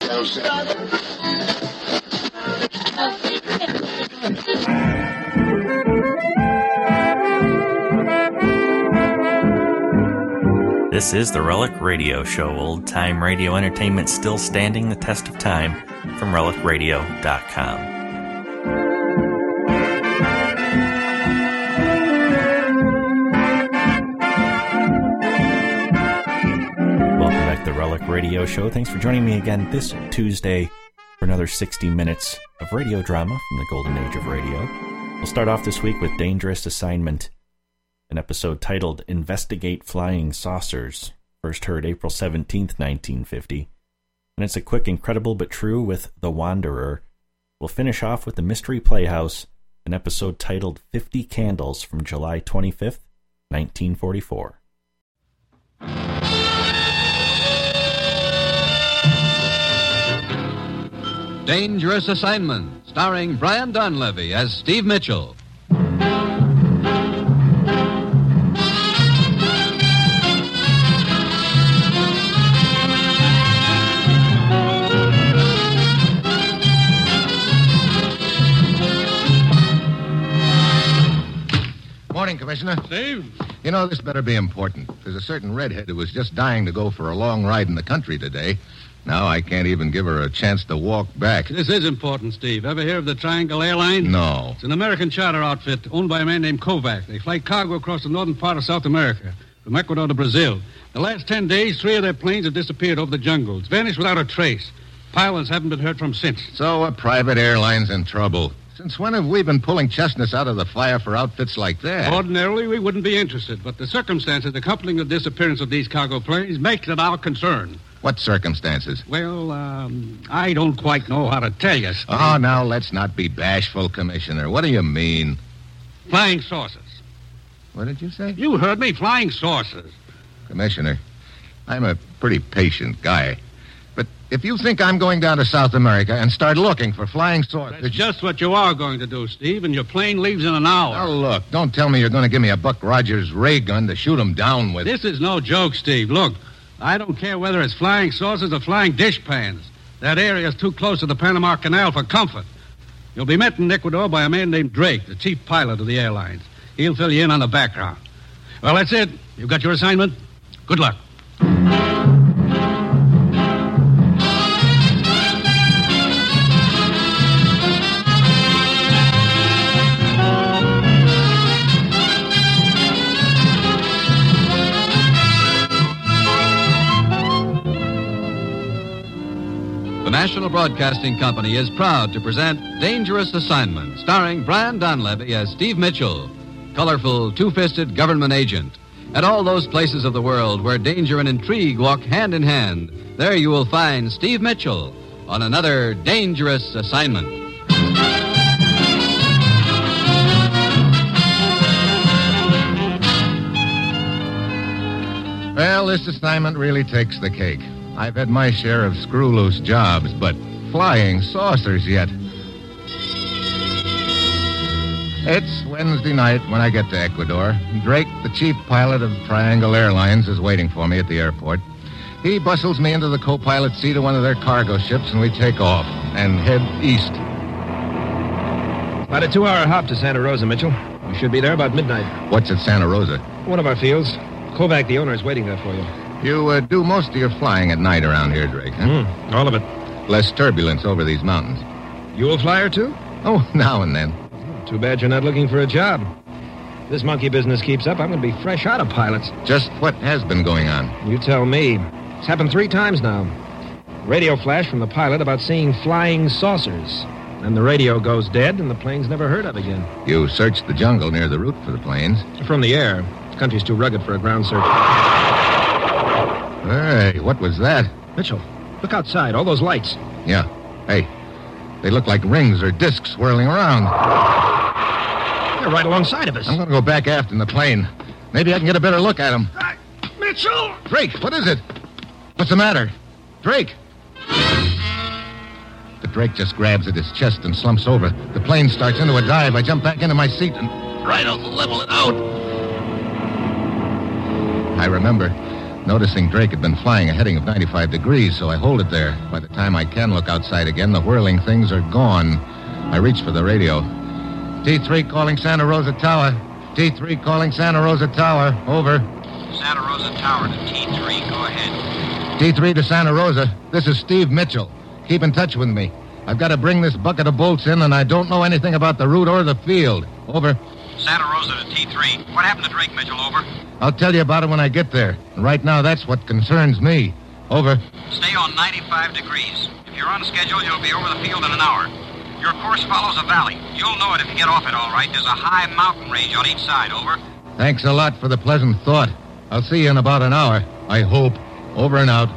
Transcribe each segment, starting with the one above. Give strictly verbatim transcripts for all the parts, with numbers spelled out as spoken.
This is the Relic Radio Show, old-time radio entertainment still standing the test of time, from relic radio dot com. Welcome back to the Relic Radio Show. Thanks for joining me again this Tuesday for another sixty minutes of radio drama from the golden age of radio. We'll start off this week with Dangerous Assignment, an episode titled Investigate Flying Saucers, first heard April seventeenth, nineteen fifty. And it's a quick Incredible But True with The Wanderer. We'll finish off with The Mystery Playhouse, an episode titled fifty Candles from July twenty-fifth, nineteen forty-four. Dangerous Assignment, starring Brian Donlevy as Steve Mitchell. Morning, Commissioner. Steve? You know, this better be important. There's a certain redhead who was just dying to go for a long ride in the country today. Now I can't even give her a chance to walk back. This is important, Steve. Ever hear of the Triangle Airlines? No. It's an American charter outfit owned by a man named Kovac. They fly cargo across the northern part of South America, from Ecuador to Brazil. The last ten days, three of their planes have disappeared over the jungles, vanished without a trace. Pilots haven't been heard from since. So a private airline's in trouble. Since when have we been pulling chestnuts out of the fire for outfits like that? Ordinarily, we wouldn't be interested, but the circumstances accompanying the disappearance of these cargo planes makes it our concern. What circumstances? Well, um, I don't quite know how to tell you, Steve. Oh, now, let's not be bashful, Commissioner. What do you mean? Flying saucers. What did you say? You heard me, flying saucers. Commissioner, I'm a pretty patient guy. But if you think I'm going down to South America and start looking for flying saucers... That's just what you are going to do, Steve, and your plane leaves in an hour. Now, look, don't tell me you're going to give me a Buck Rogers ray gun to shoot him down with. This is no joke, Steve. Look, I don't care whether it's flying saucers or flying dishpans. That area is too close to the Panama Canal for comfort. You'll be met in Ecuador by a man named Drake, the chief pilot of the airlines. He'll fill you in on the background. Well, that's it. You've got your assignment. Good luck. The National Broadcasting Company is proud to present Dangerous Assignment, starring Brian Donlevy as Steve Mitchell, colorful, two-fisted government agent. At all those places of the world where danger and intrigue walk hand in hand, there you will find Steve Mitchell on another Dangerous Assignment. Well, this assignment really takes the cake. I've had my share of screw-loose jobs, but flying saucers yet. It's Wednesday night when I get to Ecuador. Drake, the chief pilot of Triangle Airlines, is waiting for me at the airport. He bustles me into the co-pilot seat of one of their cargo ships, and we take off and head east. About a two-hour hop to Santa Rosa, Mitchell. We should be there about midnight. What's at Santa Rosa? One of our fields. Kovac, the owner, is waiting there for you. You uh, do most of your flying at night around here, Drake, huh? Mm, all of it. Less turbulence over these mountains. You a flyer, too? Oh, now and then. Too bad you're not looking for a job. If this monkey business keeps up, I'm going to be fresh out of pilots. Just what has been going on? You tell me. It's happened three times now. Radio flash from the pilot about seeing flying saucers. Then the radio goes dead, and the plane's never heard of again. You searched the jungle near the route for the planes? From the air. The country's too rugged for a ground search. Hey, what was that? Mitchell, look outside. All those lights. Yeah. Hey, they look like rings or discs swirling around. They're right alongside of us. I'm going to go back aft in the plane. Maybe I can get a better look at them. Uh, Mitchell! Drake, what is it? What's the matter? Drake! The Drake just grabs at his chest and slumps over. The plane starts into a dive. I jump back into my seat and try to level it out. I remember. Noticing Drake had been flying a heading of ninety-five degrees, so I hold it there. By the time I can look outside again, the whirling things are gone. I reach for the radio. T three calling Santa Rosa Tower. T three calling Santa Rosa Tower. Over. Santa Rosa Tower to T three. Go ahead. T three to Santa Rosa. This is Steve Mitchell. Keep in touch with me. I've got to bring this bucket of bolts in, and I don't know anything about the route or the field. Over. Santa Rosa to T three. What happened to Drake, Mitchell? Over. I'll tell you about it when I get there. Right now, that's what concerns me. Over. Stay on ninety-five degrees. If you're on schedule, you'll be over the field in an hour. Your course follows a valley. You'll know it if you get off it all right. There's a high mountain range on each side. Over. Thanks a lot for the pleasant thought. I'll see you in about an hour. I hope. Over and out.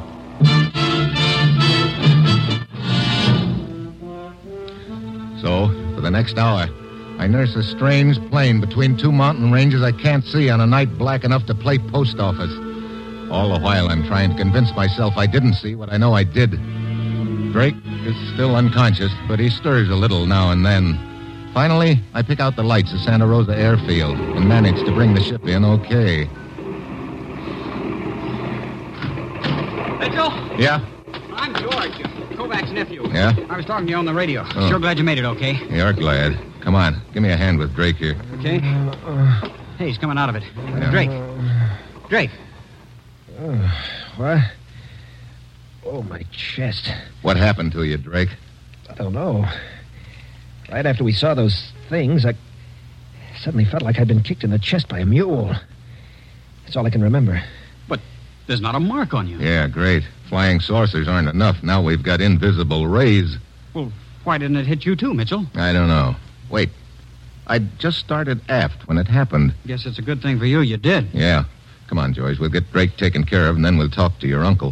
So, for the next hour, I nurse a strange plane between two mountain ranges I can't see on a night black enough to play post office. All the while, I'm trying to convince myself I didn't see what I know I did. Drake is still unconscious, but he stirs a little now and then. Finally, I pick out the lights of Santa Rosa Airfield and manage to bring the ship in okay. Mitchell? Yeah? I'm George, Kovac's nephew. Yeah? I was talking to you on the radio. Oh. Sure glad you made it okay. You're glad. Come on, give me a hand with Drake here. Okay. Hey, he's coming out of it. Yeah. Drake. Drake. Uh, what? Oh, my chest. What happened to you, Drake? I don't know. Right after we saw those things, I suddenly felt like I'd been kicked in the chest by a mule. That's all I can remember. But there's not a mark on you. Yeah, great. Flying saucers aren't enough. Now we've got invisible rays. Well, why didn't it hit you too, Mitchell? I don't know. Wait. I'd just started aft when it happened. Guess it's a good thing for you you did. Yeah. Come on, George. We'll get Drake taken care of, and then we'll talk to your uncle.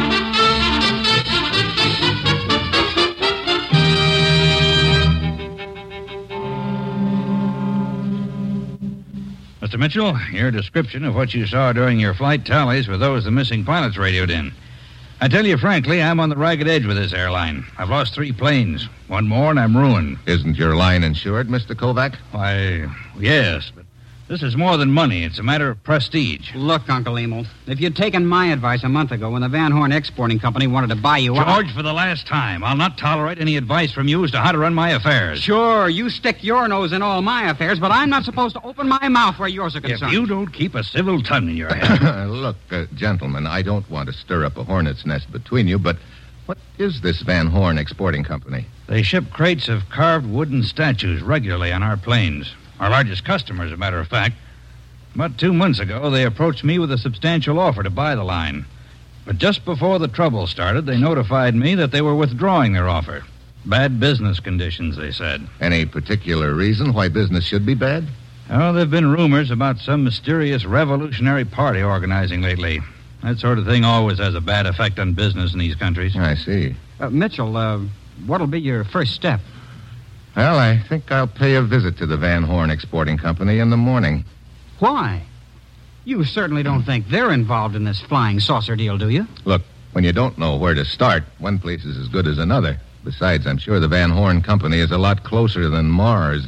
Mister Mitchell, your description of what you saw during your flight tallies with those the missing pilots radioed in. I tell you frankly, I'm on the ragged edge with this airline. I've lost three planes. One more and I'm ruined. Isn't your line insured, Mister Kovac? Why, yes, but this is more than money. It's a matter of prestige. Look, Uncle Emil, if you'd taken my advice a month ago when the Van Horn Exporting Company wanted to buy you out... George, for the last time, I'll not tolerate any advice from you as to how to run my affairs. Sure, you stick your nose in all my affairs, but I'm not supposed to open my mouth where yours are concerned. If you don't keep a civil tongue in your head... Look, uh, gentlemen, I don't want to stir up a hornet's nest between you, but what is this Van Horn Exporting Company? They ship crates of carved wooden statues regularly on our planes. Our largest customer, as a matter of fact. About two months ago, they approached me with a substantial offer to buy the line. But just before the trouble started, they notified me that they were withdrawing their offer. Bad business conditions, they said. Any particular reason why business should be bad? Oh, there have been rumors about some mysterious revolutionary party organizing lately. That sort of thing always has a bad effect on business in these countries. I see. Uh, Mitchell, uh, what'll be your first step? Well, I think I'll pay a visit to the Van Horn Exporting Company in the morning. Why? You certainly don't think they're involved in this flying saucer deal, do you? Look, when you don't know where to start, one place is as good as another. Besides, I'm sure the Van Horn Company is a lot closer than Mars.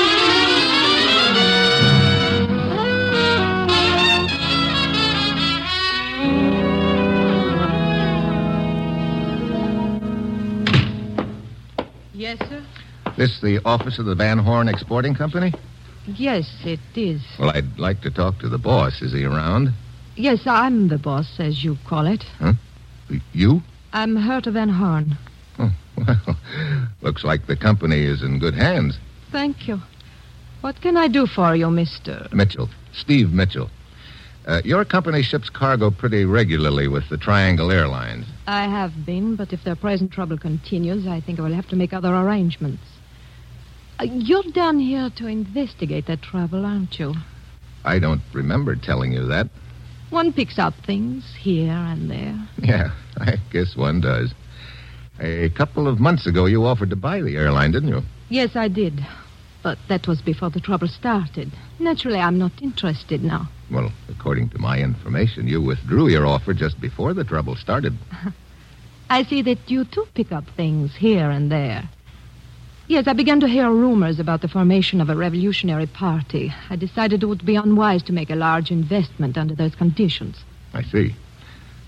Yes, sir? This the office of the Van Horn Exporting Company? Yes, it is. Well, I'd like to talk to the boss. Is he around? Yes, I'm the boss, as you call it. Huh? You? I'm Herta Van Horn. Oh, well, looks like the company is in good hands. Thank you. What can I do for you, Mister Mitchell. Steve Mitchell. Uh, your company ships cargo pretty regularly with the Triangle Airlines. I have been, but if their present trouble continues, I think I will have to make other arrangements. Uh, you're down here to investigate that trouble, aren't you? I don't remember telling you that. One picks up things here and there. Yeah, I guess one does. A couple of months ago, you offered to buy the airline, didn't you? Yes, I did. But that was before the trouble started. Naturally, I'm not interested now. Well, according to my information, you withdrew your offer just before the trouble started. I see that you, too, pick up things here and there. Yes, I began to hear rumors about the formation of a revolutionary party. I decided it would be unwise to make a large investment under those conditions. I see.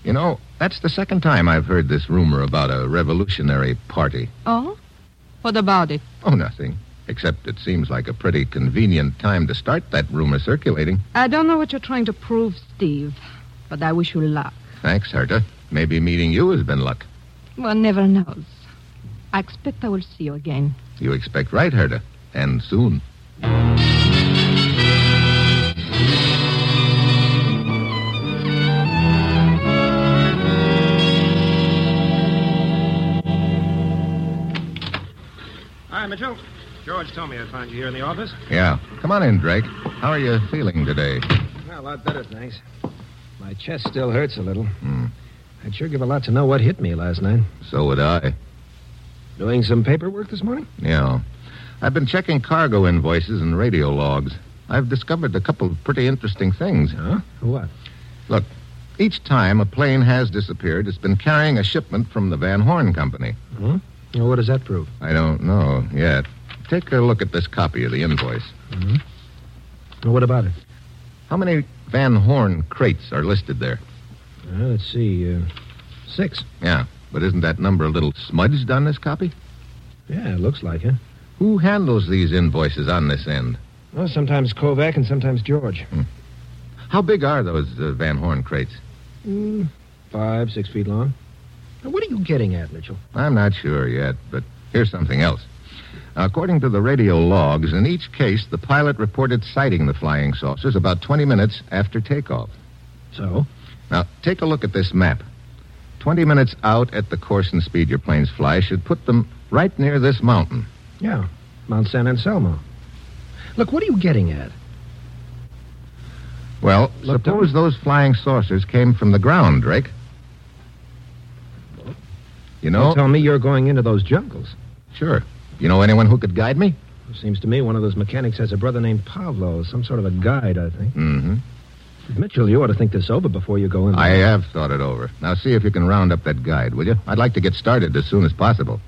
You know, that's the second time I've heard this rumor about a revolutionary party. Oh? What about it? Oh, nothing. Except it seems like a pretty convenient time to start that rumor circulating. I don't know what you're trying to prove, Steve, but I wish you luck. Thanks, Herta. Maybe meeting you has been luck. One never knows. I expect I will see you again. You expect right, Herta. And soon. Hi, Mitchell. George told me I'd find you here in the office. Yeah. Come on in, Drake. How are you feeling today? Well, a lot better, thanks. My chest still hurts a little. Hmm. I'd sure give a lot to know what hit me last night. So would I. Doing some paperwork this morning? Yeah. I've been checking cargo invoices and radio logs. I've discovered a couple of pretty interesting things. Huh? What? Look, each time a plane has disappeared, it's been carrying a shipment from the Van Horn Company. Hmm? Well, what does that prove? I don't know yet. Take a look at this copy of the invoice. Mm-hmm. Well, what about it? How many Van Horn crates are listed there? Uh, let's see. Uh, six. Yeah, but isn't that number a little smudged on this copy? Yeah, it looks like it. Who handles these invoices on this end? Well, sometimes Kovac and sometimes George. Hmm. How big are those uh, Van Horn crates? Mm, five, six feet long. Now, what are you getting at, Mitchell? I'm not sure yet, but here's something else. According to the radio logs, in each case, the pilot reported sighting the flying saucers about twenty minutes after takeoff. So? Now, take a look at this map. twenty minutes out at the course and speed your planes fly should put them right near this mountain. Yeah, Mount San Anselmo. Look, what are you getting at? Well, Look, suppose don't- those flying saucers came from the ground, Drake. You know? Don't tell me you're going into those jungles. Sure. You know anyone who could guide me? Seems to me one of those mechanics has a brother named Pavlo, some sort of a guide, I think. Mm-hmm. Mitchell, you ought to think this over before you go in. I have thought it over. Now see if you can round up that guide, will you? I'd like to get started as soon as possible.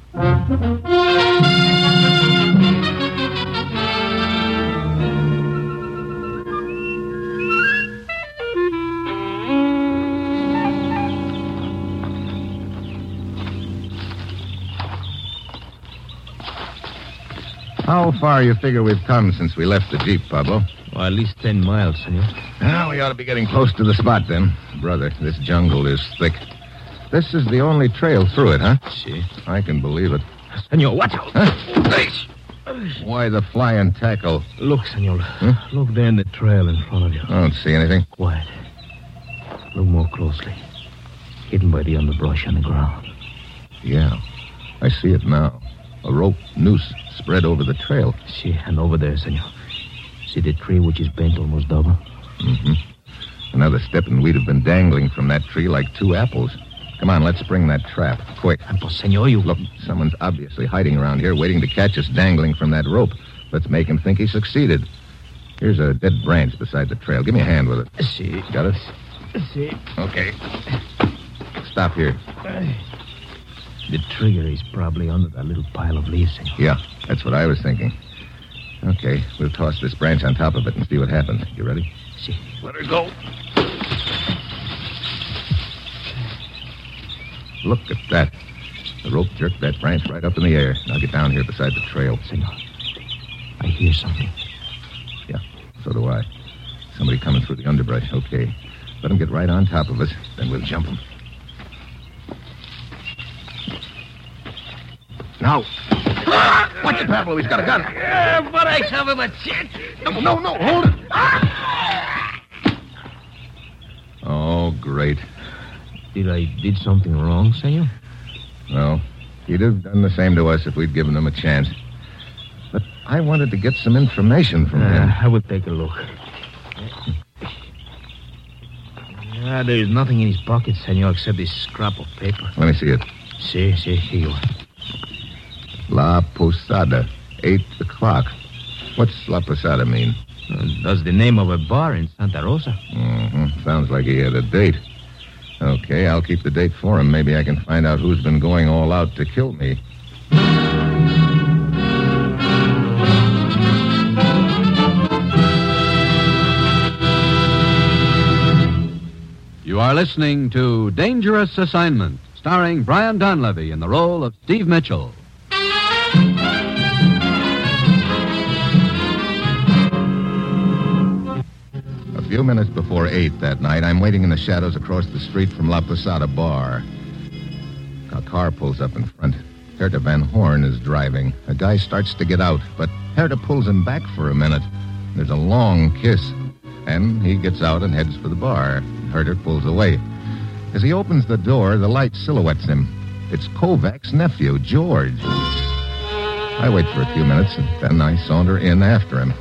How far you figure we've come since we left the Jeep, Pablo? Well, at least ten miles, senor. Well, we ought to be getting close to the spot, then. Brother, this jungle is thick. This is the only trail through it, huh? Si. I can believe it. Senor, watch out. Huh? Why the flying tackle? Look, senor. Look there in the trail in front of you. I don't see anything. Quiet. Look more closely. Hidden by the underbrush on the ground. Yeah, I see it now. A rope noose spread over the trail. Si, and over there, senor. See the tree which is bent almost double? Mm-hmm. Another step and we'd have been dangling from that tree like two apples. Come on, let's spring that trap. Quick. And pues, senor, you... Look, someone's obviously hiding around here, waiting to catch us dangling from that rope. Let's make him think he succeeded. Here's a dead branch beside the trail. Give me a hand with it. Si. Got it? Si. Okay. Stop here. The trigger is probably under that little pile of leaves, senor. Yeah, that's what I was thinking. Okay, we'll toss this branch on top of it and see what happens. You ready? Si. Let her go. Look at that. The rope jerked that branch right up in the air. Now get down here beside the trail. Senor, I hear something. Yeah, so do I. Somebody coming through the underbrush. Okay. Let him get right on top of us, then we'll jump him. Now. Watch it, Pablo. He's got a gun. Yeah, but I have a machete. No, no, no. Hold it. Oh, great. Did I did something wrong, senor? No. He'd have done the same to us if we'd given him a chance. But I wanted to get some information from Uh, him. I will take a look. Ah, there is nothing in his pocket, senor, except this scrap of paper. Let me see it. Si, si, here you are. La Posada, eight o'clock. What's La Posada mean? Uh, that's the name of a bar in Santa Rosa. Mm-hmm. Sounds like he had a date. Okay, I'll keep the date for him. Maybe I can find out who's been going all out to kill me. You are listening to Dangerous Assignment, starring Brian Donlevy in the role of Steve Mitchell. A few minutes before eight that night, I'm waiting in the shadows across the street from La Posada Bar. A car pulls up in front. Herta Van Horn is driving. A guy starts to get out, but Herta pulls him back for a minute. There's a long kiss, and he gets out and heads for the bar. Herta pulls away. As he opens the door, the light silhouettes him. It's Kovac's nephew, George. I wait for a few minutes, and then I saunter in after him.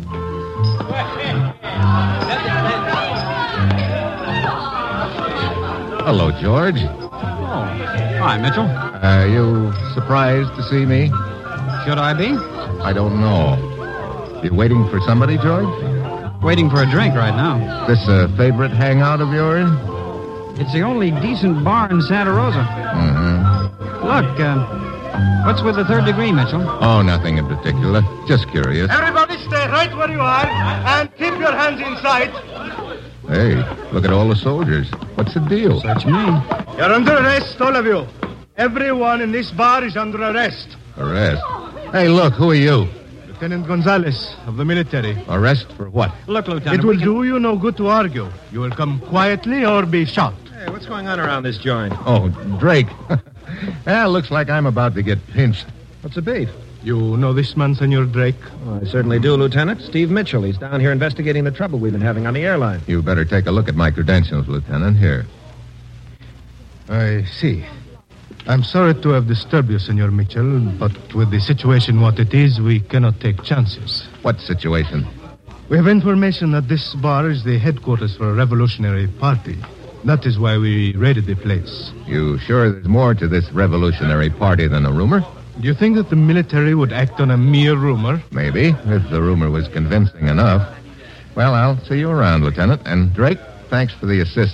Hello, George. Oh, hi, Mitchell. Are you surprised to see me? Should I be? I don't know. You waiting for somebody, George? Waiting for a drink right now. This a favorite hangout of yours? It's the only decent bar in Santa Rosa. Mm-hmm. Look, uh, what's with the third degree, Mitchell? Oh, nothing in particular. Just curious. Everybody stay right where you are and keep your hands inside. Hey, look at all the soldiers. What's the deal? Search me. You're under arrest, all of you. Everyone in this bar is under arrest. Arrest? Hey, look, who are you? Lieutenant Gonzalez of the military. Arrest for what? Look, Lieutenant. It will can... do you no good to argue. You will come quietly or be shot. Hey, what's going on around this joint? Oh, Drake. Well, looks like I'm about to get pinched. What's the beat? You know this man, Senor Drake? Oh, I certainly do, Lieutenant. Steve Mitchell. He's down here investigating the trouble we've been having on the airline. You better take a look at my credentials, Lieutenant. Here. I see. I'm sorry to have disturbed you, Senor Mitchell, but with the situation what it is, we cannot take chances. What situation? We have information that this bar is the headquarters for a revolutionary party. That is why we raided the place. You sure there's more to this revolutionary party than a rumor? Do you think that the military would act on a mere rumor? Maybe, if the rumor was convincing enough. Well, I'll see you around, Lieutenant. And Drake, thanks for the assist.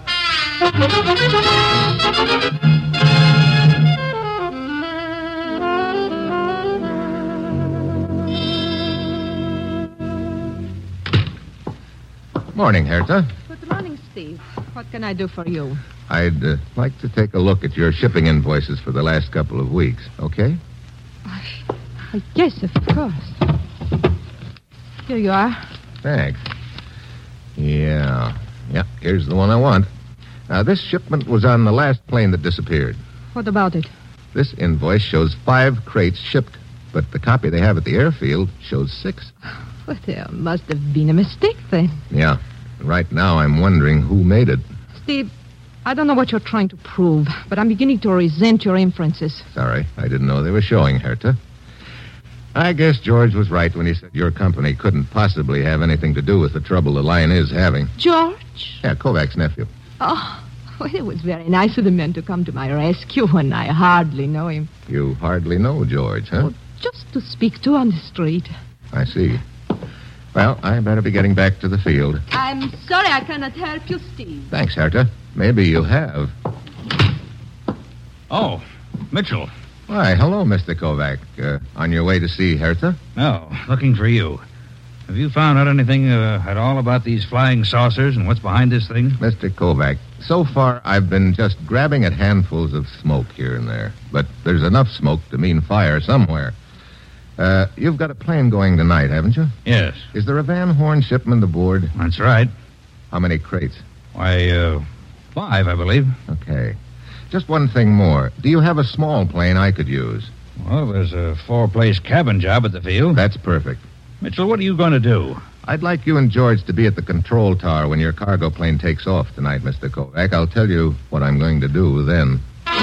Morning, Herta. Good morning, Steve. What can I do for you? I'd uh, like to take a look at your shipping invoices for the last couple of weeks, okay? Uh, yes, of course. Here you are. Thanks. Yeah. Yeah, here's the one I want. Now, this shipment was on the last plane that disappeared. What about it? This invoice shows five crates shipped, but the copy they have at the airfield shows six. Well, there must have been a mistake then. Yeah. Right now, I'm wondering who made it. Steve, I don't know what you're trying to prove, but I'm beginning to resent your inferences. Sorry, I didn't know they were showing, Herta. I guess George was right when he said your company couldn't possibly have anything to do with the trouble the line is having. George? Yeah, Kovac's nephew. Oh, well, it was very nice of the men to come to my rescue when I hardly know him. You hardly know George, huh? Well, just to speak to on the street. I see. Well, I better be getting back to the field. I'm sorry I cannot help you, Steve. Thanks, Herta. Maybe you have. Oh, Mitchell. Why, hello, Mister Kovac. Uh, on your way to see Herta? No, looking for you. Have you found out anything uh, at all about these flying saucers and what's behind this thing? Mister Kovac, so far I've been just grabbing at handfuls of smoke here and there. But there's enough smoke to mean fire somewhere. Uh, you've got a plane going tonight, haven't you? Yes. Is there a Van Horn shipment aboard? That's right. How many crates? Why, uh, five, I believe. Okay. Just one thing more. Do you have a small plane I could use? Well, there's a four-place cabin job at the field. That's perfect. Mitchell, what are you going to do? I'd like you and George to be at the control tower when your cargo plane takes off tonight, Mister Kovac. I'll tell you what I'm going to do then.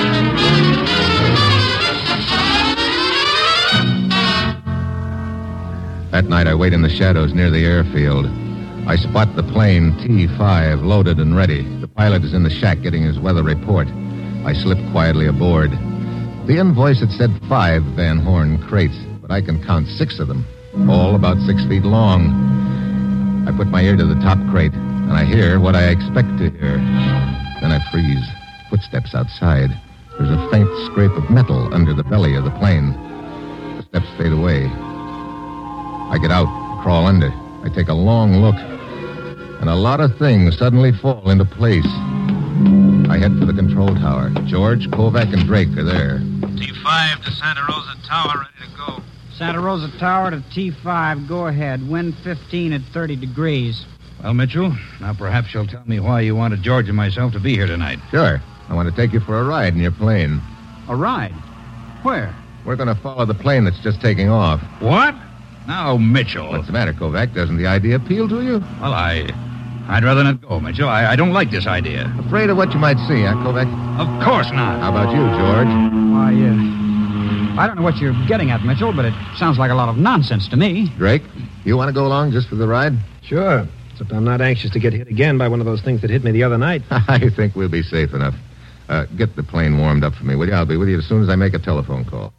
That night, I wait in the shadows near the airfield. I spot the plane T five loaded and ready. The pilot is in the shack getting his weather report. I slip quietly aboard. The invoice had said five Van Horn crates, but I can count six of them, all about six feet long. I put my ear to the top crate, and I hear what I expect to hear. Then I freeze. Footsteps outside. There's a faint scrape of metal under the belly of the plane. The steps fade away. I get out, crawl under. I take a long look. and a lot of things suddenly fall into place. I head for the control tower. George, Kovac, and Drake are there. T five to Santa Rosa Tower, ready to go. Santa Rosa Tower to T five. Go ahead. Wind fifteen at thirty degrees. Well, Mitchell, now perhaps you'll tell me why you wanted George and myself to be here tonight. Sure. I want to take you for a ride in your plane. A ride? Where? We're going to follow the plane that's just taking off. What? Now, Mitchell. What's the matter, Kovac? Doesn't the idea appeal to you? Well, I... I'd rather not go, Mitchell. I, I don't like this idea. Afraid of what you might see, huh, Kovac? Of course not. How about you, George? Why, uh... I don't know what you're getting at, Mitchell, but it sounds like a lot of nonsense to me. Drake, you want to go along just for the ride? Sure. Except I'm not anxious to get hit again by one of those things that hit me the other night. I think we'll be safe enough. Uh, get the plane warmed up for me, will you? I'll be with you as soon as I make a telephone call.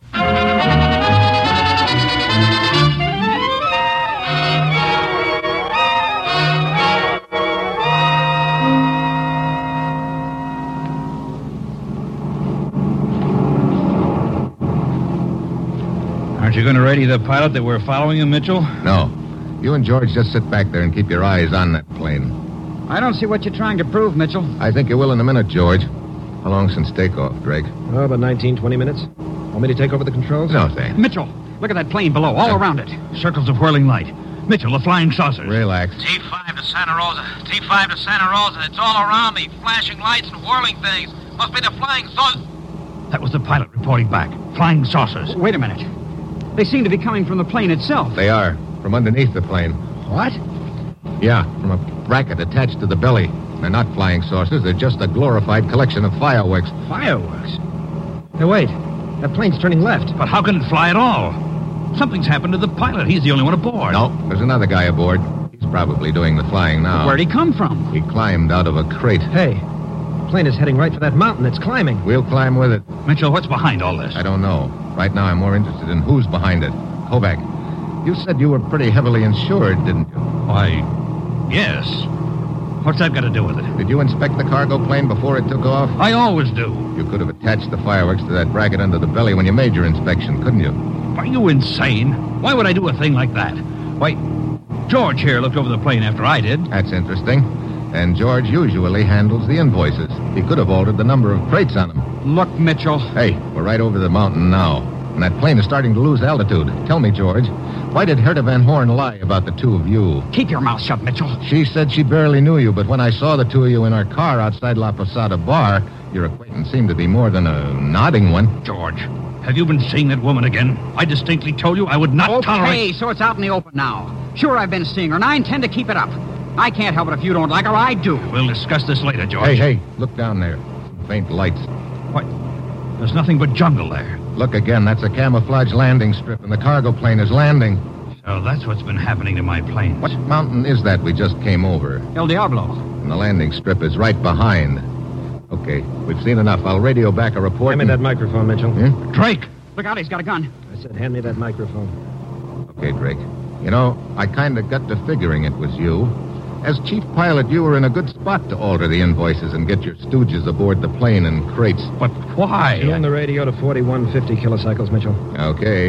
Aren't you going to radio the pilot that we're following him, Mitchell? No. You and George just sit back there and keep your eyes on that plane. I don't see what you're trying to prove, Mitchell. I think you will in a minute, George. How long since takeoff, Drake? Oh, about nineteen, twenty minutes. Want me to take over the controls? No, thanks. Mitchell, look at that plane below, all around it. Circles of whirling light. Mitchell, the flying saucers. Relax. T five to Santa Rosa. T five to Santa Rosa. It's all around me. Flashing lights and whirling things. Must be the flying saucers. That was the pilot reporting back. Flying saucers. Wait a minute. They seem to be coming from the plane itself. They are. From underneath the plane. What? Yeah, from a bracket attached to the belly. They're not flying saucers. They're just a glorified collection of fireworks. Fireworks? Hey, wait. That plane's turning left. But how can it fly at all? Something's happened to the pilot. He's the only one aboard. No, there's another guy aboard. He's probably doing the flying now. Where'd he come from? He climbed out of a crate. Hey, the plane is heading right for that mountain. It's climbing. We'll climb with it. Mitchell, what's behind all this? I don't know. Right now, I'm more interested in who's behind it. Kovac, you said you were pretty heavily insured, didn't you? Why, yes. What's that got to do with it? Did you inspect the cargo plane before it took off? I always do. You could have attached the fireworks to that bracket under the belly when you made your inspection, couldn't you? Are you insane? Why would I do a thing like that? Why, George here looked over the plane after I did. That's interesting. And George usually handles the invoices. He could have altered the number of crates on them. Look, Mitchell. Hey, we're right over the mountain now. And that plane is starting to lose altitude. Tell me, George, why did Herta Van Horn lie about the two of you? Keep your mouth shut, Mitchell. She said she barely knew you, but when I saw the two of you in our car outside La Posada Bar, your acquaintance seemed to be more than a nodding one. George, have you been seeing that woman again? I distinctly told you I would not okay, tolerate... Okay, so it's out in the open now. Sure, I've been seeing her, and I intend to keep it up. I can't help it if you don't like her. I do. We'll discuss this later, George. Hey, hey, look down there. Some faint lights. What? There's nothing but jungle there. Look again. That's a camouflage landing strip, and the cargo plane is landing. So that's what's been happening to my planes. What mountain is that we just came over? El Diablo. And the landing strip is right behind. Okay, we've seen enough. I'll radio back a report. Hand me and... that microphone, Mitchell. Hmm? Drake! Look out, he's got a gun. I said hand me that microphone. Okay, Drake. You know, I kind of got to figuring it was you. As chief pilot, you were in a good spot to alter the invoices and get your stooges aboard the plane in crates. But why? Tune the radio to forty-one fifty kilocycles, Mitchell. Okay.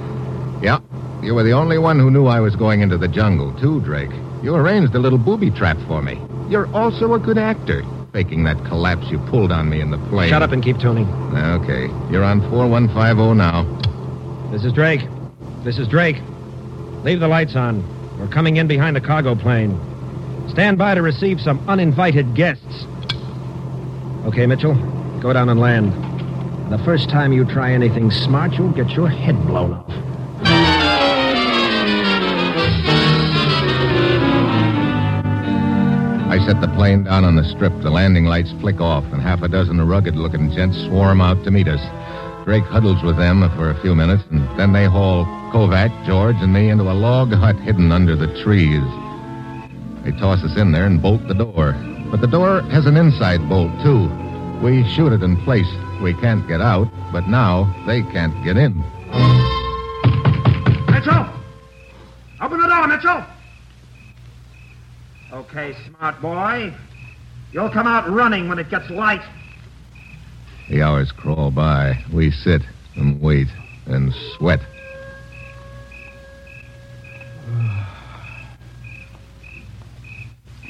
Yeah, you were the only one who knew I was going into the jungle, too, Drake. You arranged a little booby trap for me. You're also a good actor, faking that collapse you pulled on me in the plane. Shut up and keep tuning. Okay, you're on four one five zero now. This is Drake. This is Drake. Leave the lights on. We're coming in behind the cargo plane. Stand by to receive some uninvited guests. Okay, Mitchell, go down and land. The first time you try anything smart, you'll get your head blown off. I set the plane down on the strip. The landing lights flick off, and half a dozen rugged-looking gents swarm out to meet us. Drake huddles with them for a few minutes, and then they haul Kovac, George, and me into a log hut hidden under the trees. They toss us in there and bolt the door. But the door has an inside bolt, too. We shoot it in place. We can't get out, but now they can't get in. Mitchell! Open the door, Mitchell! Okay, smart boy. You'll come out running when it gets light. The hours crawl by. We sit and wait and sweat.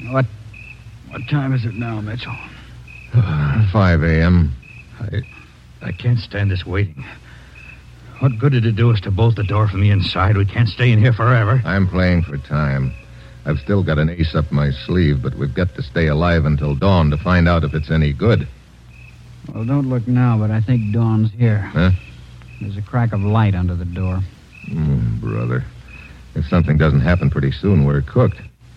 What what time is it now, Mitchell? five a.m. I, I can't stand this waiting. What good did it do us to bolt the door from the inside? We can't stay in here forever. I'm playing for time. I've still got an ace up my sleeve, but we've got to stay alive until dawn to find out if it's any good. Well, don't look now, but I think Dawn's here. Huh? There's a crack of light under the door. Mm, brother. If something doesn't happen pretty soon, we're cooked.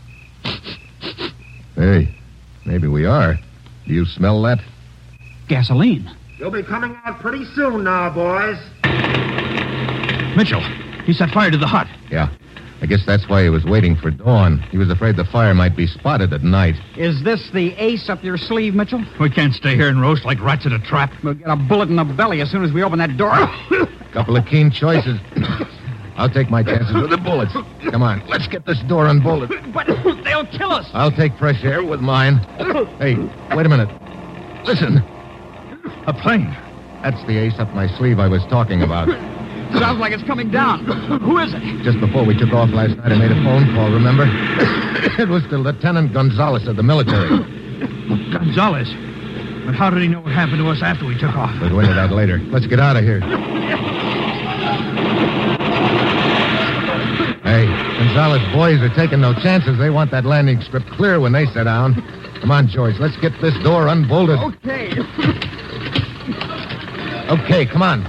Hey, maybe we are. Do you smell that? Gasoline. You'll be coming out pretty soon now, boys. Mitchell, he set fire to the hut. Yeah. I guess that's why he was waiting for dawn. He was afraid the fire might be spotted at night. Is this the ace up your sleeve, Mitchell? We can't stay here and roast like rats in a trap. We'll get a bullet in the belly as soon as we open that door. Couple of keen choices. I'll take my chances with the bullets. Come on, let's get this door unbolted. But they'll kill us. I'll take fresh air with mine. Hey, wait a minute. Listen. A plane. That's the ace up my sleeve I was talking about. Sounds like it's coming down. Who is it? Just before we took off last night, I made a phone call, remember? It was to Lieutenant Gonzalez of the military. Gonzalez? But how did he know what happened to us after we took off? We'll go into that later. Let's get out of here. Hey, Gonzalez boys are taking no chances. They want that landing strip clear when they sit down. Come on, George. Let's get this door unbolted. Okay. Okay, come on.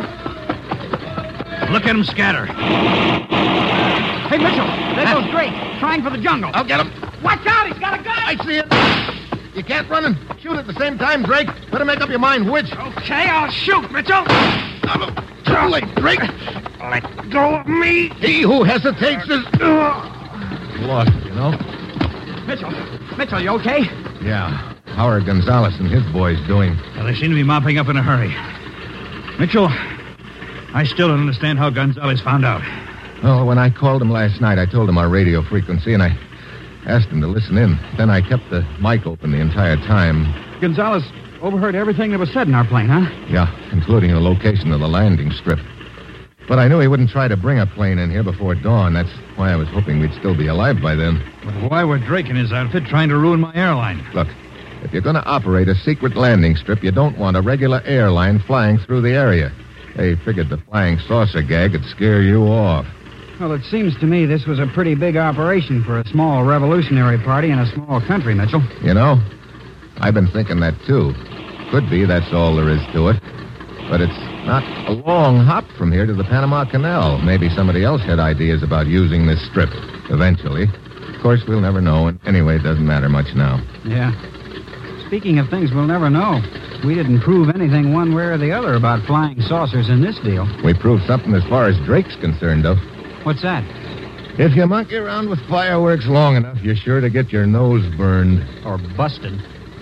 Look at him scatter. Hey, Mitchell, there goes Drake, trying for the jungle. I'll get him. Watch out, he's got a gun. I see it. You can't run and shoot at the same time, Drake. Better make up your mind which. Okay, I'll shoot, Mitchell. Too late, Drake. Let go of me. He who hesitates is lost, you know. Mitchell, Mitchell, you okay? Yeah. How are Gonzalez and his boys doing? Well, they seem to be mopping up in a hurry. Mitchell, I still don't understand how Gonzalez found out. Oh, when I called him last night, I told him our radio frequency, and I asked him to listen in. Then I kept the mic open the entire time. Gonzalez overheard everything that was said in our plane, huh? Yeah, including the location of the landing strip. But I knew he wouldn't try to bring a plane in here before dawn. That's why I was hoping we'd still be alive by then. But why were Drake and his outfit trying to ruin my airline? Look, if you're going to operate a secret landing strip, you don't want a regular airline flying through the area. They figured the flying saucer gag would scare you off. Well, it seems to me this was a pretty big operation for a small revolutionary party in a small country, Mitchell. You know, I've been thinking that, too. Could be that's all there is to it. But it's not a long hop from here to the Panama Canal. Maybe somebody else had ideas about using this strip eventually. Of course, we'll never know, and anyway, it doesn't matter much now. Yeah. Speaking of things we'll never know, we didn't prove anything one way or the other about flying saucers in this deal. We proved something as far as Drake's concerned, though. What's that? If you monkey around with fireworks long enough, you're sure to get your nose burned. Or busted.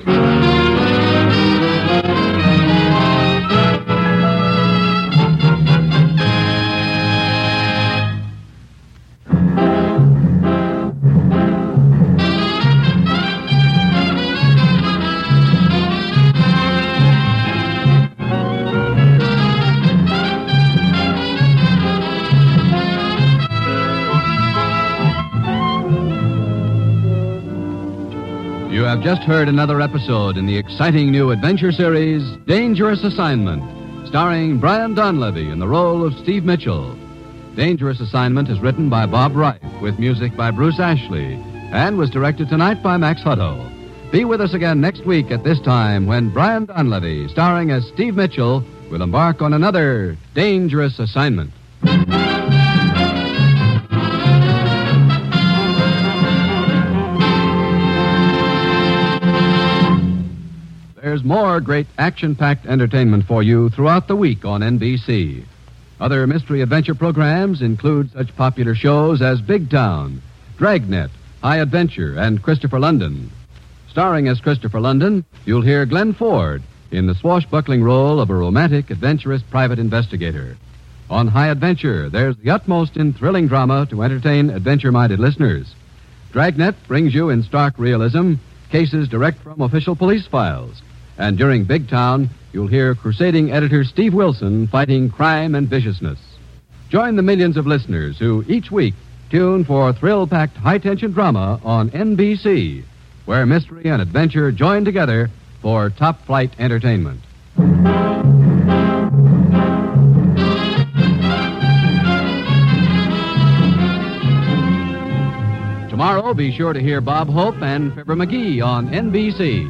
You have just heard another episode in the exciting new adventure series, Dangerous Assignment, starring Brian Donlevy in the role of Steve Mitchell. Dangerous Assignment is written by Bob Reif, with music by Bruce Ashley, and was directed tonight by Max Hutto. Be with us again next week at this time when Brian Donlevy, starring as Steve Mitchell, will embark on another Dangerous Assignment. There's more great action-packed entertainment for you throughout the week on N B C. Other mystery adventure programs include such popular shows as Big Town, Dragnet, High Adventure, and Christopher London. Starring as Christopher London, you'll hear Glenn Ford in the swashbuckling role of a romantic, adventurous private investigator. On High Adventure, there's the utmost in thrilling drama to entertain adventure-minded listeners. Dragnet brings you in stark realism cases direct from official police files. And during Big Town, you'll hear crusading editor Steve Wilson fighting crime and viciousness. Join the millions of listeners who each week tune for thrill-packed high-tension drama on N B C where mystery and adventure join together for top flight entertainment. Tomorrow, be sure to hear Bob Hope and Fibber McGee on N B C.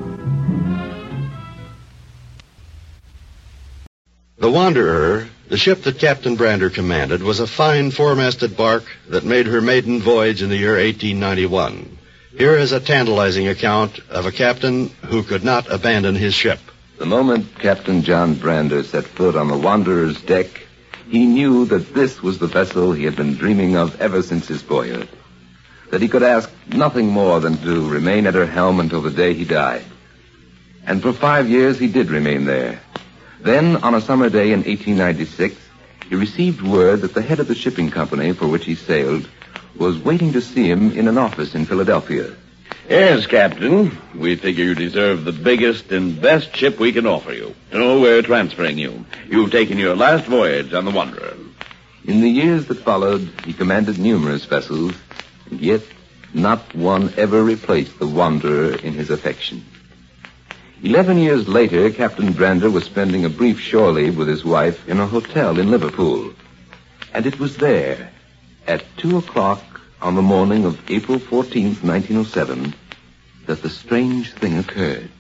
The Wanderer, the ship that Captain Brander commanded, was a fine four-masted bark that made her maiden voyage in the year eighteen ninety-one. Here is a tantalizing account of a captain who could not abandon his ship. The moment Captain John Brander set foot on the Wanderer's deck, he knew that this was the vessel he had been dreaming of ever since his boyhood. That he could ask nothing more than to remain at her helm until the day he died. And for five years he did remain there. Then, on a summer day in eighteen ninety-six, he received word that the head of the shipping company for which he sailed was waiting to see him in an office in Philadelphia. Yes, Captain. We figure you deserve the biggest and best ship we can offer you. So we're transferring you. You've taken your last voyage on the Wanderer. In the years that followed, he commanded numerous vessels, and yet not one ever replaced the Wanderer in his affection. Eleven years later, Captain Brander was spending a brief shore leave with his wife in a hotel in Liverpool. And it was there, at two o'clock on the morning of April fourteenth, nineteen oh seven, that the strange thing occurred.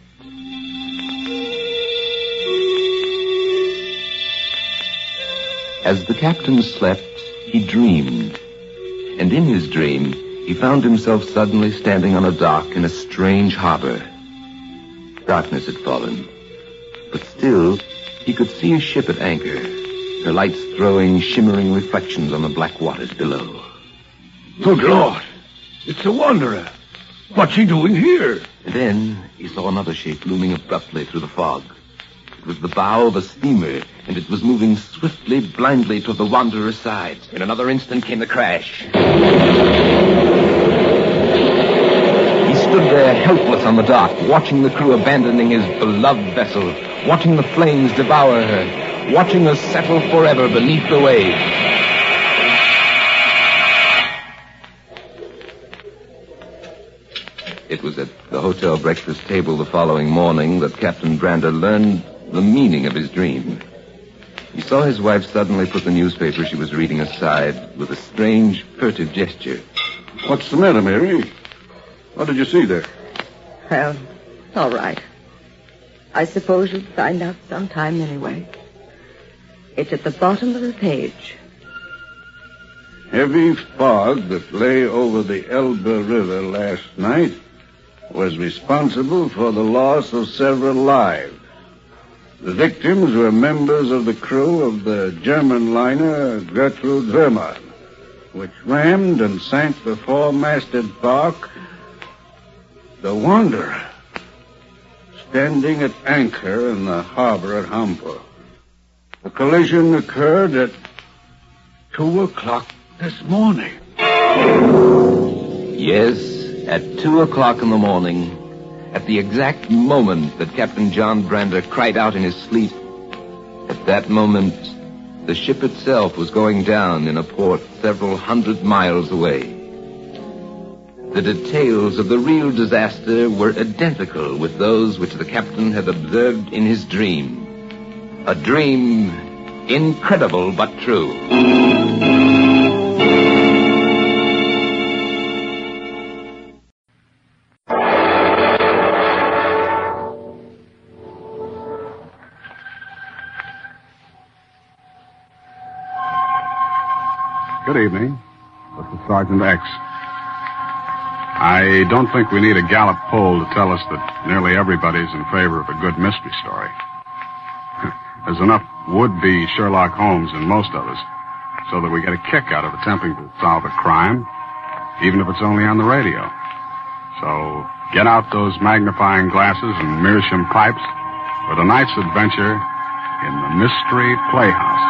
As the captain slept, he dreamed. And in his dream, he found himself suddenly standing on a dock in a strange harbor. Darkness had fallen, but still, he could see a ship at anchor, her lights throwing shimmering reflections on the black waters below. Good Lord! It's the Wanderer! What's he doing here? And then he saw another shape looming abruptly through the fog. It was the bow of a steamer, and it was moving swiftly, blindly toward the Wanderer's side. In another instant came the crash. He stood there helpless on the dock, watching the crew abandoning his beloved vessel, watching the flames devour her, watching her settle forever beneath the waves. It was at the hotel breakfast table the following morning that Captain Brander learned the meaning of his dream. He saw his wife suddenly put the newspaper she was reading aside with a strange, furtive gesture. What's the matter, Mary? What did you see there? Well, all right. I suppose you'll find out sometime anyway. It's at the bottom of the page. Heavy fog that lay over the Elbe River last night was responsible for the loss of several lives. The victims were members of the crew of the German liner Gertrude Wehrmann, which rammed and sank the four-masted bark, the Wanderer, standing at anchor in the harbor at Hamburg. The collision occurred at two o'clock this morning. Yes, at two o'clock in the morning, at the exact moment that Captain John Brander cried out in his sleep. At that moment, the ship itself was going down in a port several hundred miles away. The details of the real disaster were identical with those which the captain had observed in his dream. A dream incredible but true. Good evening. This is Sergeant X. I don't think we need a Gallup poll to tell us that nearly everybody's in favor of a good mystery story. There's enough would-be Sherlock Holmes in most of us so that we get a kick out of attempting to solve a crime, even if it's only on the radio. So get out those magnifying glasses and meerschaum pipes for the night's adventure in the Mystery Playhouse.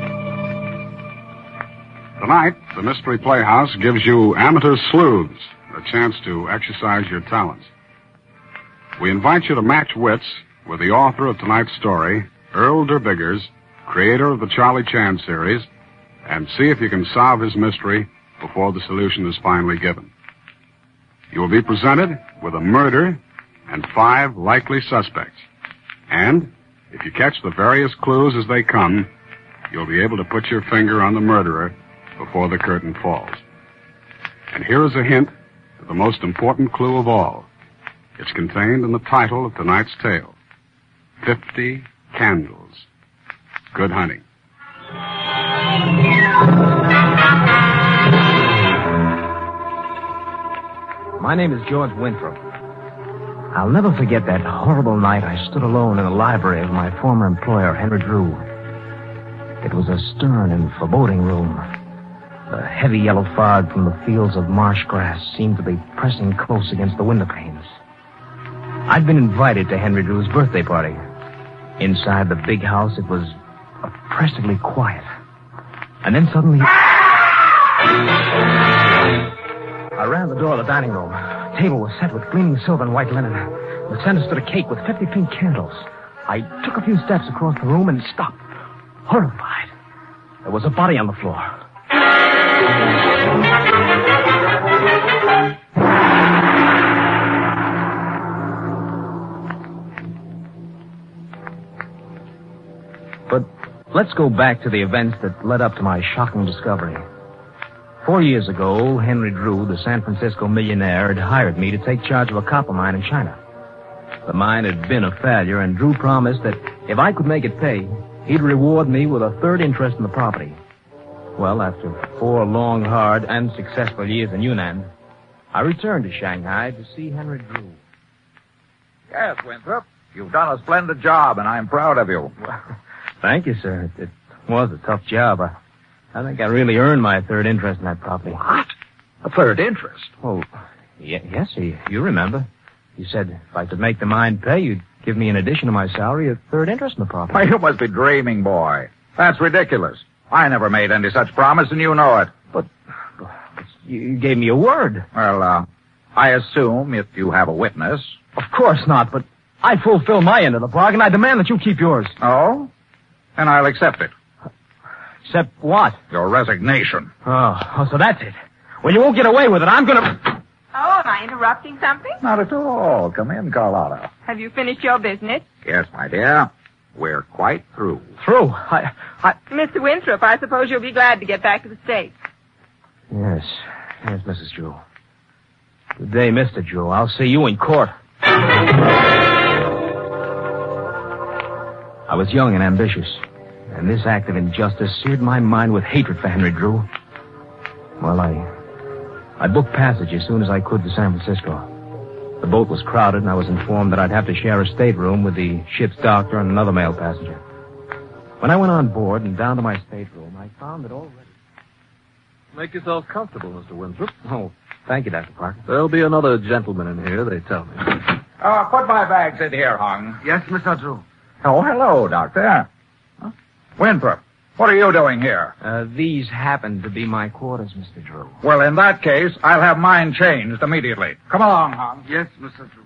Tonight, the Mystery Playhouse gives you Amateur Sleuths, a chance to exercise your talents. We invite you to match wits with the author of tonight's story, Earl Derbiggers, creator of the Charlie Chan series, and see if you can solve his mystery before the solution is finally given. You will be presented with a murder and five likely suspects. And if you catch the various clues as they come, you'll be able to put your finger on the murderer before the curtain falls. And here is a hint to the most important clue of all. It's contained in the title of tonight's tale, Fifty Candles. Good hunting. My name is George Winthrop. I'll never forget that horrible night I stood alone in the library of my former employer, Henry Drew. It was a stern and foreboding room. The heavy yellow fog from the fields of marsh grass seemed to be pressing close against the window panes. I'd been invited to Henry Drew's birthday party. Inside the big house, it was oppressively quiet. And then suddenly... I ran the door of the dining room. The table was set with gleaming silver and white linen. In the center stood a cake with fifty pink candles. I took a few steps across the room and stopped, horrified. There was a body on the floor. But let's go back to the events that led up to my shocking discovery. Four years ago, Henry Drew, the San Francisco millionaire, had hired me to take charge of a copper mine in China. The mine had been a failure, and Drew promised that if I could make it pay, he'd reward me with a third interest in the property. Well, after four long, hard, and successful years in Yunnan, I returned to Shanghai to see Henry Drew. Yes, Winthrop, you've done a splendid job, and I'm proud of you. Well, thank you, sir. It, it was a tough job. I, I think I really earned my third interest in that property. What? A third interest? Oh, y- yes, sir. You remember. You said if I could make the mine pay, you'd give me, in addition to my salary, a third interest in the property. Why, you must be dreaming, boy. That's ridiculous. I never made any such promise, and you know it. But, but you, you gave me a word. Well, uh, I assume if you have a witness. Of course not, but I fulfill my end of the bargain. I demand that you keep yours. Oh? Then I'll accept it. Accept what? Your resignation. Oh, oh, so that's it. Well, you won't get away with it. I'm gonna... Oh, am I interrupting something? Not at all. Come in, Carlotta. Have you finished your business? Yes, my dear. We're quite through. Through? I, I... Mister Winthrop, I suppose you'll be glad to get back to the States. Yes. Yes, Missus Drew. Good day, Mister Drew. I'll see you in court. I was young and ambitious, and this act of injustice seared my mind with hatred for Henry Drew. Well, I... I booked passage as soon as I could to San Francisco. The boat was crowded, and I was informed that I'd have to share a stateroom with the ship's doctor and another male passenger. When I went on board and down to my stateroom, I found that already... Make yourself comfortable, Mister Winthrop. Oh, thank you, Doctor Parker. There'll be another gentleman in here, they tell me. Uh, put my bags in here, Hung. Yes, Mister Drew. Oh, hello, Doctor. Huh? Winthrop, what are you doing here? Uh, these happen to be my quarters, Mister Drew. Well, in that case, I'll have mine changed immediately. Come along, Hung. Yes, Mister Drew.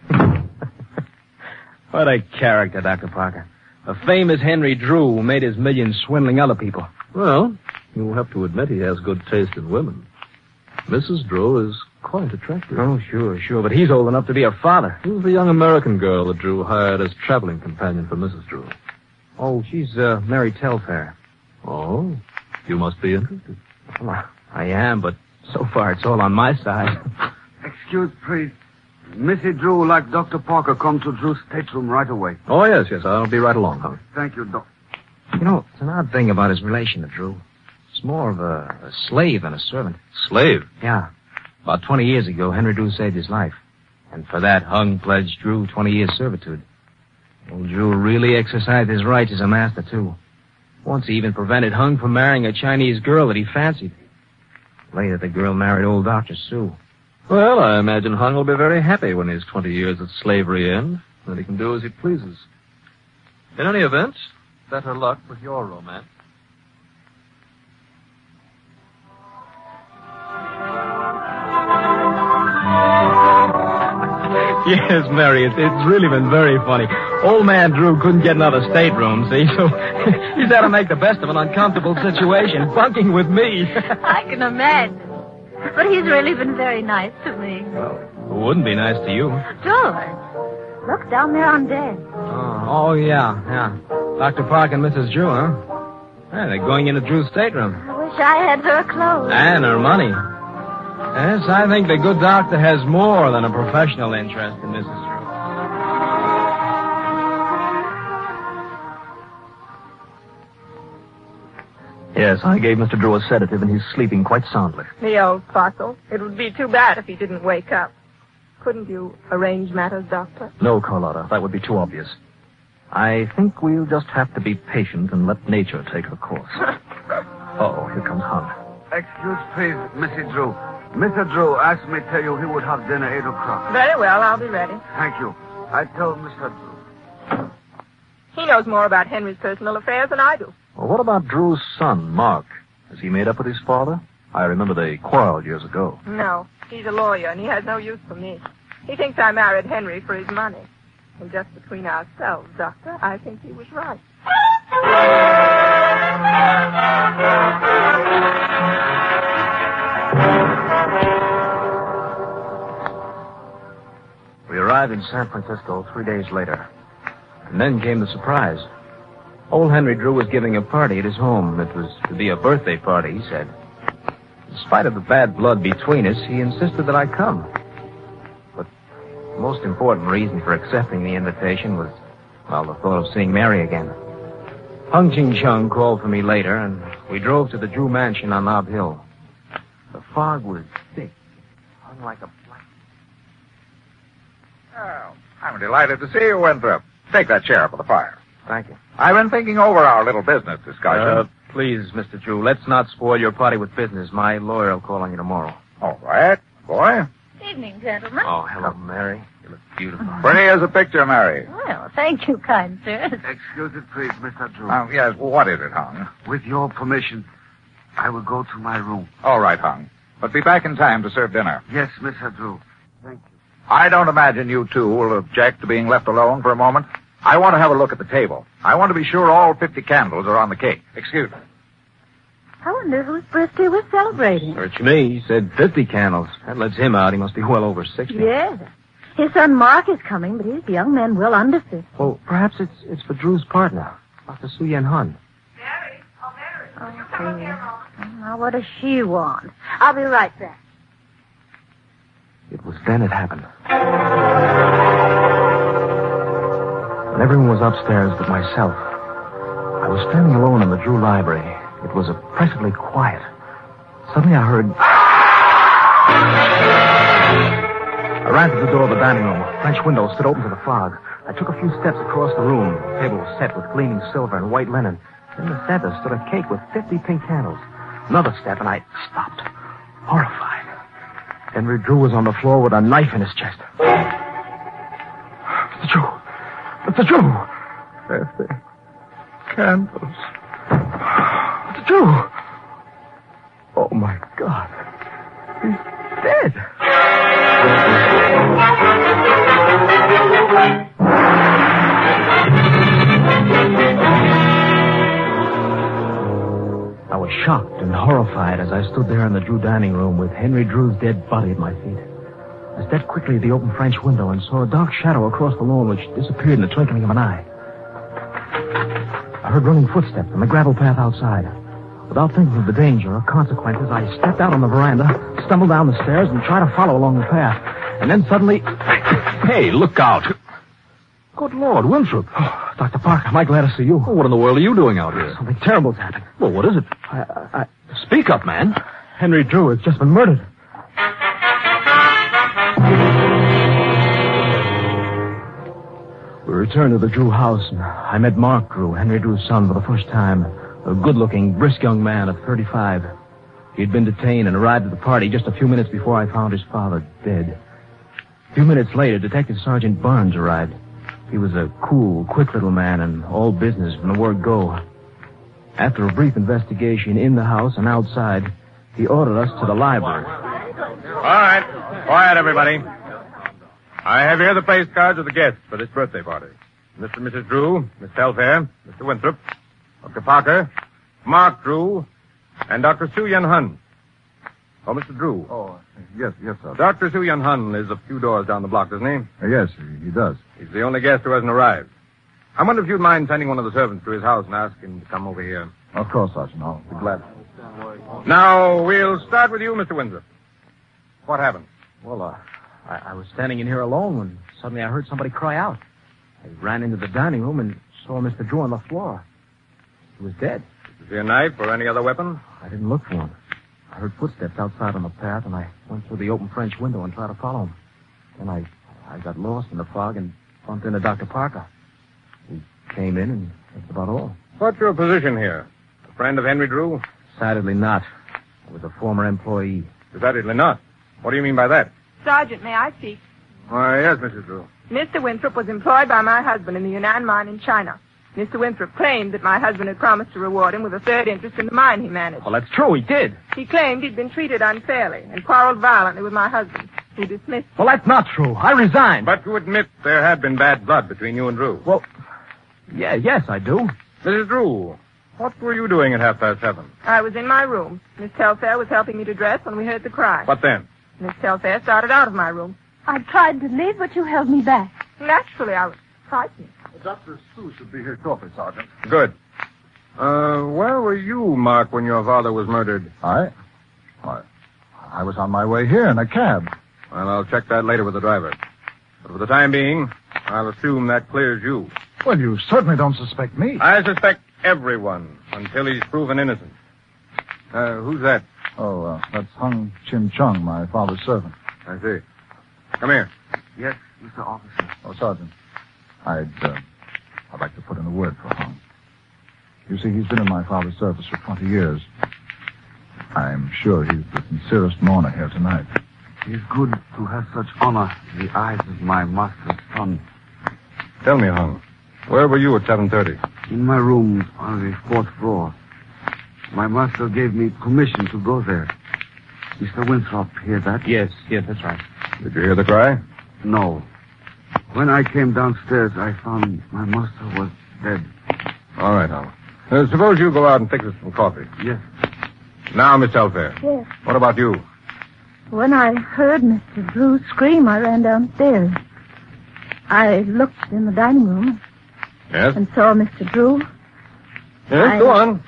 What a character, Doctor Parker. A famous Henry Drew made his millions swindling other people. Well, you'll have to admit he has good taste in women. Missus Drew is quite attractive. Oh, sure, sure, but he's old enough to be her father. Who's the young American girl that Drew hired as traveling companion for Missus Drew? Oh, she's uh, Mary Telfair. Oh, you must be interested. Well, I am, but so far it's all on my side. Excuse, please. Missus Drew would like Doctor Parker come to Drew's stateroom right away. Oh, yes, yes, I'll be right along, Howard. Thank you, Doc. You know, it's an odd thing about his relation to Drew. It's more of a, a slave than a servant. Slave? Yeah. About twenty years ago, Henry Drew saved his life. And for that, Hung pledged Drew twenty years servitude. Old Drew really exercised his rights as a master, too. Once he even prevented Hung from marrying a Chinese girl that he fancied. Later, the girl married old Doctor Sue. Well, I imagine Hung will be very happy when his twenty years of slavery end, that he can do as he pleases. In any event, better luck with your romance. Yes, Mary, it's, it's really been very funny. Old man Drew couldn't get another stateroom, see, so he's had to make the best of an uncomfortable situation, bunking with me. I can imagine. But he's really been very nice to me. Well, who wouldn't be nice to you? George, look down there on deck. Oh, oh yeah, yeah. Doctor Park and Missus Drew, huh? Yeah, they're going into Drew's stateroom. I wish I had her clothes. And her money. Yes, I think the good doctor has more than a professional interest in Missus Drew. Yes, I gave Mister Drew a sedative, and he's sleeping quite soundly. The old fossil. It would be too bad if he didn't wake up. Couldn't you arrange matters, Doctor? No, Carlotta, that would be too obvious. I think we'll just have to be patient and let nature take her course. Uh-oh, here comes Hung. Excuse, please, Missus Drew. Mister Drew asked me to tell you he would have dinner eight o'clock. Very well, I'll be ready. Thank you. I told Mister Drew. He knows more about Henry's personal affairs than I do. Well, what about Drew's son, Mark? Has he made up with his father? I remember they quarreled years ago. No, he's a lawyer, and he has no use for me. He thinks I married Henry for his money. And just between ourselves, Doctor, I think he was right. We arrived in San Francisco three days later. And then came the surprise. Old Henry Drew was giving a party at his home. It was to be a birthday party, he said. In spite of the bad blood between us, he insisted that I come. But the most important reason for accepting the invitation was, well, the thought of seeing Mary again. Hung Ching Chung called for me later, and we drove to the Drew mansion on Nob Hill. The fog was thick, hung like a blanket. Oh, I'm delighted to see you, Winthrop. Take that chair for the fire. Thank you. I've been thinking over our little business discussion. Uh, please, Mister Drew, let's not spoil your party with business. My lawyer will call on you tomorrow. All right, boy. Evening, gentlemen. Oh, hello, Mary. You look beautiful. Pretty as a picture, Mary. Well, thank you, kind sir. Excuse it, please, Mister Drew. Oh, yes, what is it, Hung? With your permission, I will go to my room. All right, Hung. But be back in time to serve dinner. Yes, Mister Drew. Thank you. I don't imagine you two will object to being left alone for a moment. I want to have a look at the table. I want to be sure all fifty candles are on the cake. Excuse me. I wonder whose birthday we're celebrating. Search me. He said fifty candles. That lets him out. He must be well over sixty. Yes. His son Mark is coming, but he's a young man well under fifty. Well, perhaps it's it's for Drew's partner, Doctor Su Yen Hun. Mary, oh, Mary. Oh, dear. Now, what does she want? I'll be right back. It was then it happened. When everyone was upstairs but myself, I was standing alone in the Drew library. It was oppressively quiet. Suddenly I heard... I ran to the door of the dining room. A French window stood open to the fog. I took a few steps across the room. The table was set with gleaming silver and white linen. In the center stood a cake with fifty pink candles. Another step and I stopped, horrified. Henry Drew was on the floor with a knife in his chest. Mister Drew! Mister Drew! There's the candles. Mister Drew! Oh, my God. He's dead. I was shocked and horrified as I stood there in the Drew dining room with Henry Drew's dead body at my feet. I stepped quickly at the open French window and saw a dark shadow across the lawn which disappeared in the twinkling of an eye. I heard running footsteps on the gravel path outside. Without thinking of the danger or consequences, I stepped out on the veranda, stumbled down the stairs, and tried to follow along the path. And then suddenly... Hey, look out. Good Lord, Winthrop. Oh, Doctor Parker, am I glad to see you. Well, what in the world are you doing out here? Something terrible's happened. Well, what is it? I, I, I... Speak up, man. Henry Drew has just been murdered. We returned to the Drew house, and I met Mark Drew, Henry Drew's son, for the first time. A good-looking, brisk young man of thirty-five. He had been detained and arrived at the party just a few minutes before I found his father dead. A few minutes later, Detective Sergeant Barnes arrived. He was a cool, quick little man and all business from the word go. After a brief investigation in the house and outside, he ordered us to the library. All right. Quiet, everybody. I have here the place cards of the guests for this birthday party. Mister and Missus Drew, Miss Telfair, Mister Winthrop, Doctor Parker, Mark Drew, and Doctor Su Yun Hun. Oh, Mister Drew. Oh, yes, yes, sir. Doctor Su Yun Hun is a few doors down the block, doesn't he? Uh, yes, he, he does. He's the only guest who hasn't arrived. I wonder if you'd mind sending one of the servants to his house and ask him to come over here. Of course, Sergeant. I'll be glad. Now, we'll start with you, Mister Winthrop. What happened? Well, uh, I, I was standing in here alone when suddenly I heard somebody cry out. I ran into the dining room and saw Mister Drew on the floor. He was dead. Did you see a knife or any other weapon? I didn't look for one. I heard footsteps outside on the path, and I went through the open French window and tried to follow him. Then I, I got lost in the fog and bumped into Doctor Parker. He came in, and that's about all. What's your position here? A friend of Henry Drew? Decidedly not. I was a former employee. Decidedly not. What do you mean by that? Sergeant, may I speak? Why, yes, Missus Drew. Mister Winthrop was employed by my husband in the Yunnan mine in China. Mister Winthrop claimed that my husband had promised to reward him with a third interest in the mine he managed. Well, that's true. He did. He claimed he'd been treated unfairly and quarreled violently with my husband, who dismissed him. Well, that's not true. I resigned. But you admit there had been bad blood between you and Drew. Well, yeah, yes, I do. Missus Drew, what were you doing at half past seven? I was in my room. Miss Telfair was helping me to dress when we heard the cry. What then? Miss Telfair started out of my room. I tried to leave, but you held me back. Naturally, I was frightened. Doctor Sue should be here shortly, Sergeant. Good. Uh, where were you, Mark, when your father was murdered? I? Why, I was on my way here in a cab. Well, I'll check that later with the driver. But for the time being, I'll assume that clears you. Well, you certainly don't suspect me. I suspect everyone until he's proven innocent. Uh, who's that? Oh, uh, that's Hung Chin Chung, my father's servant. I see. Come here. Yes, Mister Officer. Oh, Sergeant, I'd, uh, I'd like to put in a word for Hung. You see, he's been in my father's service for twenty years. I'm sure he's the sincerest mourner here tonight. It's good to have such honor in the eyes of my master's son. Tell me, Hung, where were you at seven thirty? In my room on the fourth floor. My master gave me permission to go there. Mister Winthrop, hear that? Yes, yes, that's right. Did you hear the cry? No. When I came downstairs, I found my master was dead. All right, Hung. Uh, suppose you go out and fix us some coffee. Yes. Now, Miss Telfair. Yes. What about you? When I heard Mister Drew scream, I ran downstairs. I looked in the dining room Yes? and saw Mister Drew. Yes, I- go on.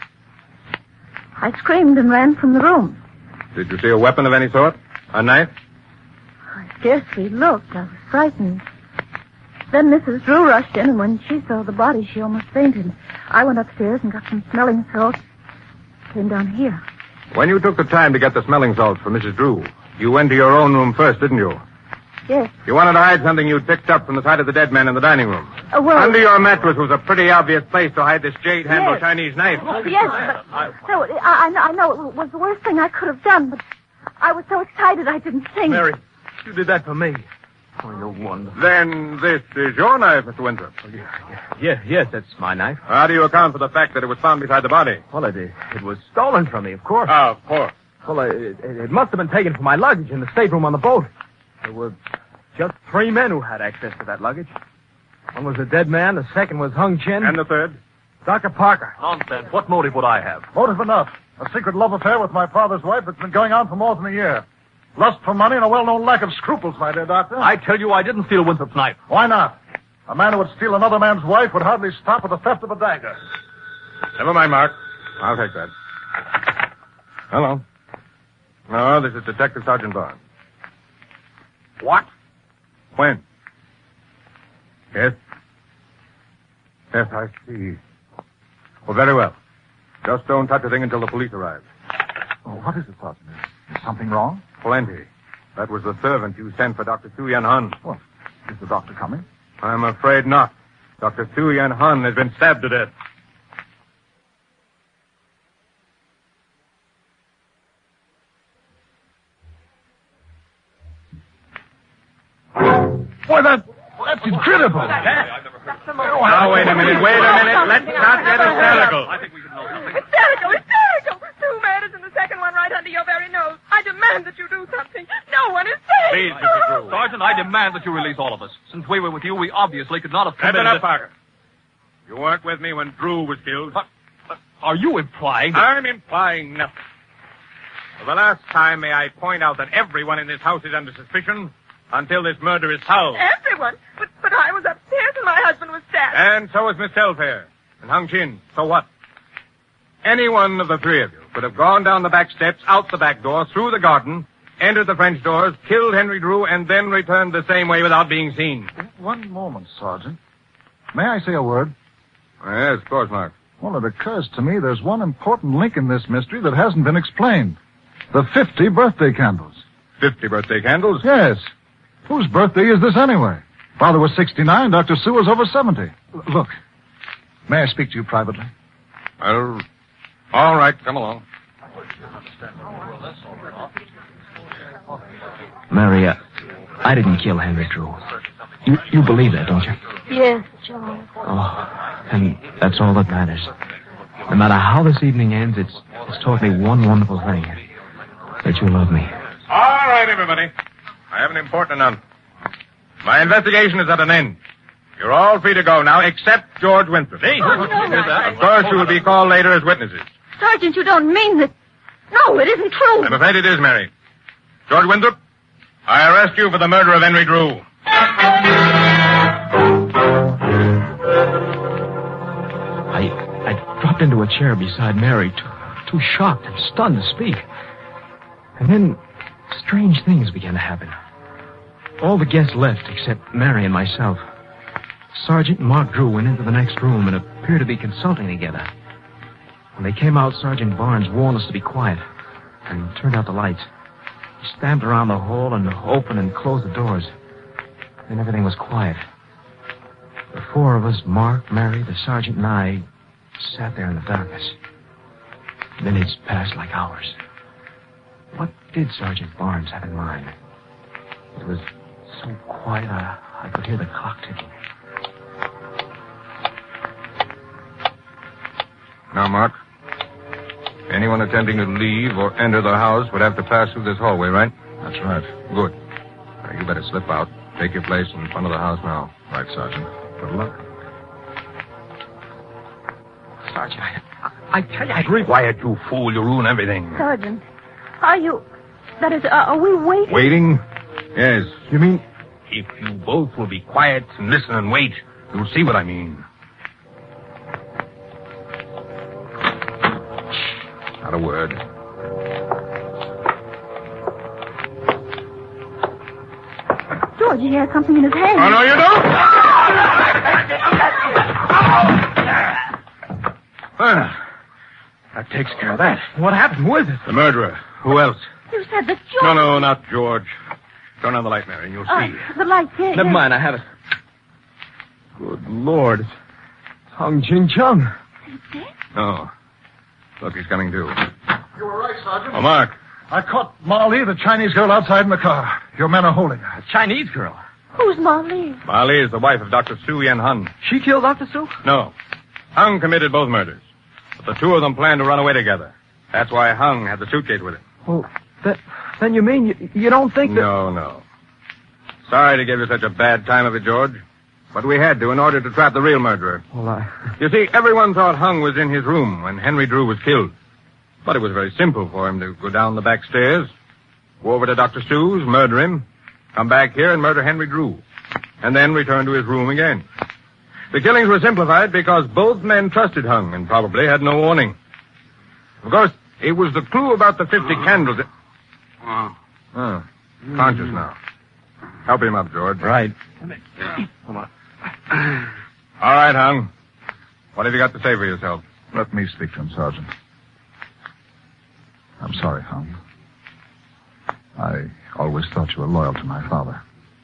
I screamed and ran from the room. Did you see a weapon of any sort? A knife? I scarcely looked. I was frightened. Then Missus Drew rushed in, and when she saw the body, she almost fainted. I went upstairs and got some smelling salts. Came down here. When you took the time to get the smelling salts for Missus Drew, you went to your own room first, didn't you? Yes. You wanted to hide something you'd picked up from the side of the dead man in the dining room. Uh, well, Under your mattress was a pretty obvious place to hide this jade-handled Yes. Chinese knife. Yes, but no, I, I know- I know it was the worst thing I could have done, but I was so excited I didn't think. Mary, you did that for me. Oh, you're wonderful. Then this is your knife, Mister Winthrop. Yeah, yes, that's my knife. How do you account for the fact that it was found beside the body? Well, it, it was stolen from me, of course. Oh, of course. Well, it, it, it must have been taken from my luggage in the stateroom on the boat. There were just three men who had access to that luggage. One was a dead man, the second was Hung Chin. And the third? Doctor Parker. Nonsense. What motive would I have? Motive enough. A secret love affair with my father's wife that's been going on for more than a year. Lust for money and a well-known lack of scruples, my dear doctor. I tell you I didn't steal Winthrop's knife. Why not? A man who would steal another man's wife would hardly stop at the theft of a dagger. Never mind, Mark. I'll take that. Hello. No, this is Detective Sergeant Barnes. What? When? Yes? Yes, I see. Well, very well. Just don't touch a thing until the police arrive. Oh, what is it, Sergeant? Is something wrong? Plenty. That was the servant you sent for Doctor Su Yan Hun. What? Is the doctor coming? I'm afraid not. Doctor Su Yan Hun has been stabbed to death. Why, that, that's incredible. Now, wait a minute, wait a minute. Let's not get hysterical. Hysterical, hysterical! Two murders and the second one right under your very nose. I demand that you do something. No one is safe. Please, Mister Drew. Sergeant, Sergeant, I demand that you release all of us. Since we were with you, we obviously could not have That's committed enough, it. Parker. You weren't with me when Drew was killed. But, but are you implying that... I'm implying nothing. For the last time, may I point out that everyone in this house is under suspicion until this murder is solved. Everyone. But, but I was upstairs and my husband was stabbed. And so was Miss Telfair. And Hung Chin. So what? Any one of the three of you could have gone down the back steps, out the back door, through the garden, entered the French doors, killed Henry Drew, and then returned the same way without being seen. One moment, Sergeant. May I say a word? Yes, of course, Mark. Well, it occurs to me there's one important link in this mystery that hasn't been explained. The fifty birthday candles. Fifty birthday candles? Yes. Whose birthday is this anyway? Father was sixty-nine, Doctor Sue was over seventy. L- Look, may I speak to you privately? Well, all right, come along. Mary, uh, I didn't kill Henry Drew. You, you believe that, don't you? Yes, John. Oh, and that's all that matters. No matter how this evening ends, it's, it's taught me one wonderful thing. That you love me. All right, everybody. I have an important announcement. My investigation is at an end. You're all free to go now, except George Winthrop. Hey, oh, no, of course, you will be called later as witnesses. Sergeant, you don't mean that. No, it isn't true. I'm afraid it is, Mary. George Winthrop, I arrest you for the murder of Henry Drew. I I dropped into a chair beside Mary, too, too shocked and stunned to speak. And then strange things began to happen. All the guests left except Mary and myself. Sergeant and Mark Drew went into the next room and appeared to be consulting together. When they came out, Sergeant Barnes warned us to be quiet and turned out the lights. He stamped around the hall and opened and closed the doors. Then everything was quiet. The four of us, Mark, Mary, the sergeant, and I, sat there in the darkness. Minutes passed like hours. What did Sergeant Barnes have in mind? It was so quiet I, I could hear the clock ticking. Now, Mark, anyone attempting to leave or enter the house would have to pass through this hallway, right? That's right. Good. Now, you better slip out. Take your place in front of the house now. Right, Sergeant. Good luck. Sergeant, I, I tell you, I... Quiet, you fool. You ruin everything. Sergeant, are you... That is, uh, are we waiting? Waiting? Yes. You mean... If you both will be quiet and listen and wait, you'll see what I mean. Not a word. George, he has something in his hand. Oh, no, you don't! Well, that takes care of that. What happened? Who is it? The murderer. Who else? You said that George... No, no, not George. Turn on the light, Mary, and you'll Uh, see. the light, yeah. Never mind, I have it. Good Lord. It's Hung Chin Chung. No. Look, he's coming too. You were right, Sergeant. Oh, Mark. I caught Molly, the Chinese girl, outside in the car. Your men are holding her. Chinese girl? Who's Molly? Molly is the wife of Doctor Su Yen Hun. She killed Doctor Su? No. Hung committed both murders. But the two of them planned to run away together. That's why Hung had the suitcase with him. Well, that, then you mean you, you don't think that... No, no. Sorry to give you such a bad time of it, George. But we had to in order to trap the real murderer. Well, I... You see, everyone thought Hung was in his room when Henry Drew was killed. But it was very simple for him to go down the back stairs, go over to Doctor Sue's, murder him, come back here and murder Henry Drew, and then return to his room again. The killings were simplified because both men trusted Hung and probably had no warning. Of course, it was the clue about the fifty candles that... Oh, conscious now. Help him up, George. Right. Come on. All right, Hung. What have you got to say for yourself? Let me speak to him, Sergeant. I'm sorry, Hung. I always thought you were loyal to my father.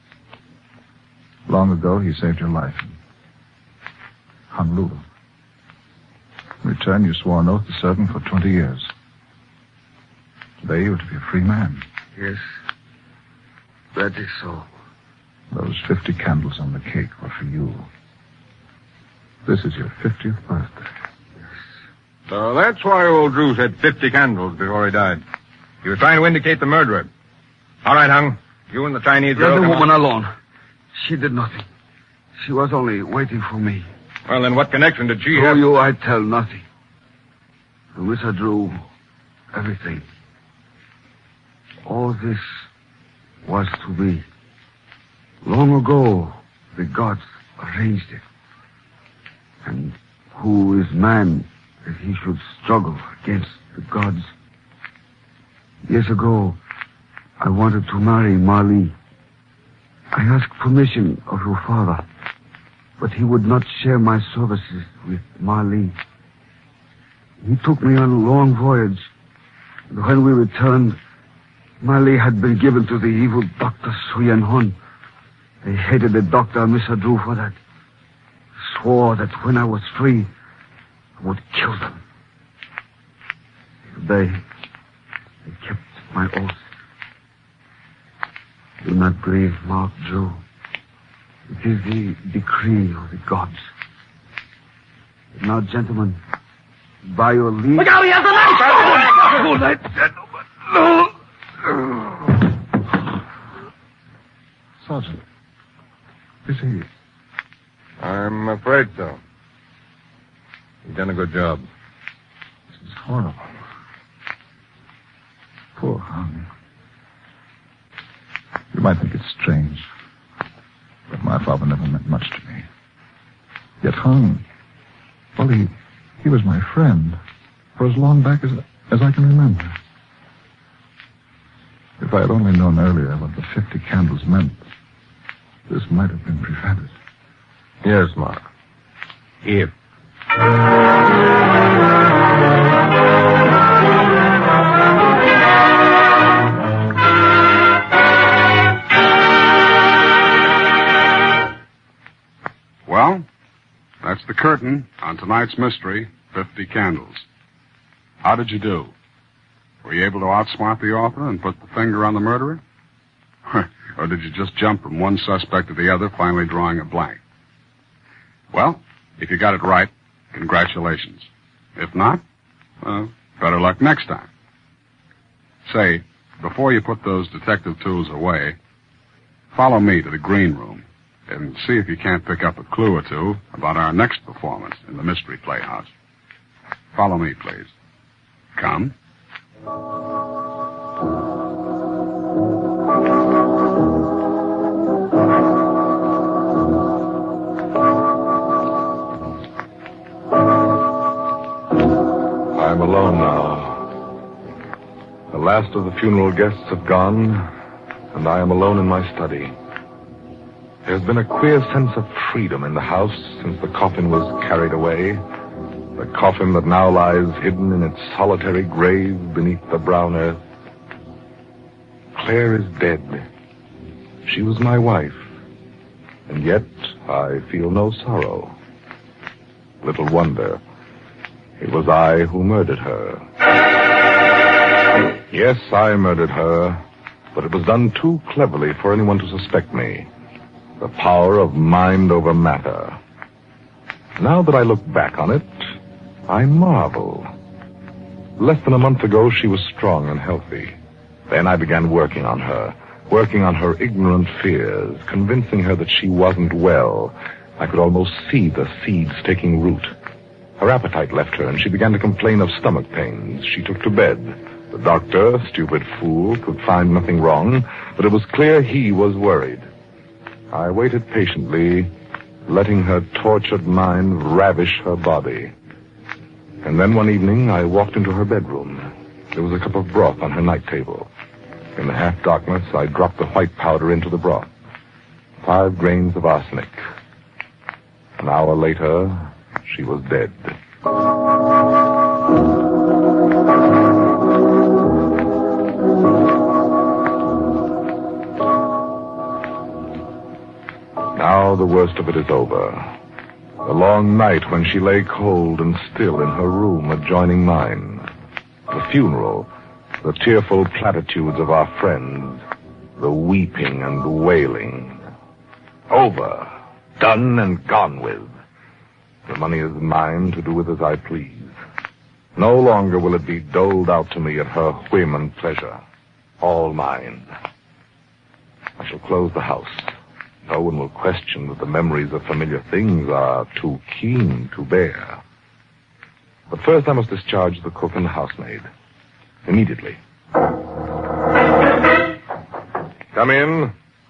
Long ago, he saved your life. Honolulu. In return, you swore an oath to serve him for twenty years. Today, you are to be a free man. Yes. That is so. Those fifty candles on the cake were for you. This is your fiftieth birthday. So that's why old Drew said fifty candles before he died. He was trying to indicate the murderer. All right, Hung. You and the Chinese Let girl... the come woman on. alone. She did nothing. She was only waiting for me. Well, then what connection did she To have... you, I tell nothing. To Mister Drew, everything. All this was to be. Long ago, the gods arranged it. And who is man that he should struggle against the gods? Years ago, I wanted to marry Marley. I asked permission of your father, but he would not share my services with Marley. He took me on a long voyage, and when we returned, Marley had been given to the evil Doctor Suyan Hun. They hated the doctor and Mister Drew for that. Swore that when I was free, I would kill them. They, they kept my oath. Do not grieve, Mark Drew. It is the decree of the gods. Now, gentlemen, by your leave... Look out, he has a knife! Hold that, gentlemen. No! Sergeant, is he... I'm afraid so. You've done a good job. This is horrible. Poor Hung. You might think it's strange, but my father never meant much to me. Yet Hung, well, he, he was my friend for as long back as, as I can remember. If I had only known earlier what the fifty candles meant, this might have been prevented. Yes, Mark. If. Well, that's the curtain on tonight's mystery, Fifty Candles. How did you do? Were you able to outsmart the author and put the finger on the murderer? Or did you just jump from one suspect to the other, finally drawing a blank? Well, if you got it right, congratulations. If not, well, better luck next time. Say, before you put those detective tools away, follow me to the green room and see if you can't pick up a clue or two about our next performance in the Mystery Playhouse. Follow me, please. Come. I'm alone now. The last of the funeral guests have gone, and I am alone in my study. There's been a queer sense of freedom in the house since the coffin was carried away. The coffin that now lies hidden in its solitary grave beneath the brown earth. Claire is dead. She was my wife, and yet I feel no sorrow. Little wonder. It was I who murdered her. Yes, I murdered her, but it was done too cleverly for anyone to suspect me. The power of mind over matter. Now that I look back on it, I marvel. Less than a month ago, she was strong and healthy. Then I began working on her, working on her ignorant fears, convincing her that she wasn't well. I could almost see the seeds taking root. Her appetite left her, and she began to complain of stomach pains. She took to bed. The doctor, stupid fool, could find nothing wrong, but it was clear he was worried. I waited patiently, letting her tortured mind ravish her body. And then one evening, I walked into her bedroom. There was a cup of broth on her night table. In the half-darkness, I dropped the white powder into the broth. Five grains of arsenic. An hour later, she was dead. Now the worst of it is over. The long night when she lay cold and still in her room adjoining mine. The funeral, the tearful platitudes of our friends, the weeping and wailing. Over, done and gone with. The money is mine to do with as I please. No longer will it be doled out to me at her whim and pleasure. All mine. I shall close the house. No one will question that the memories of familiar things are too keen to bear. But first I must discharge the cook and the housemaid. Immediately. Come in.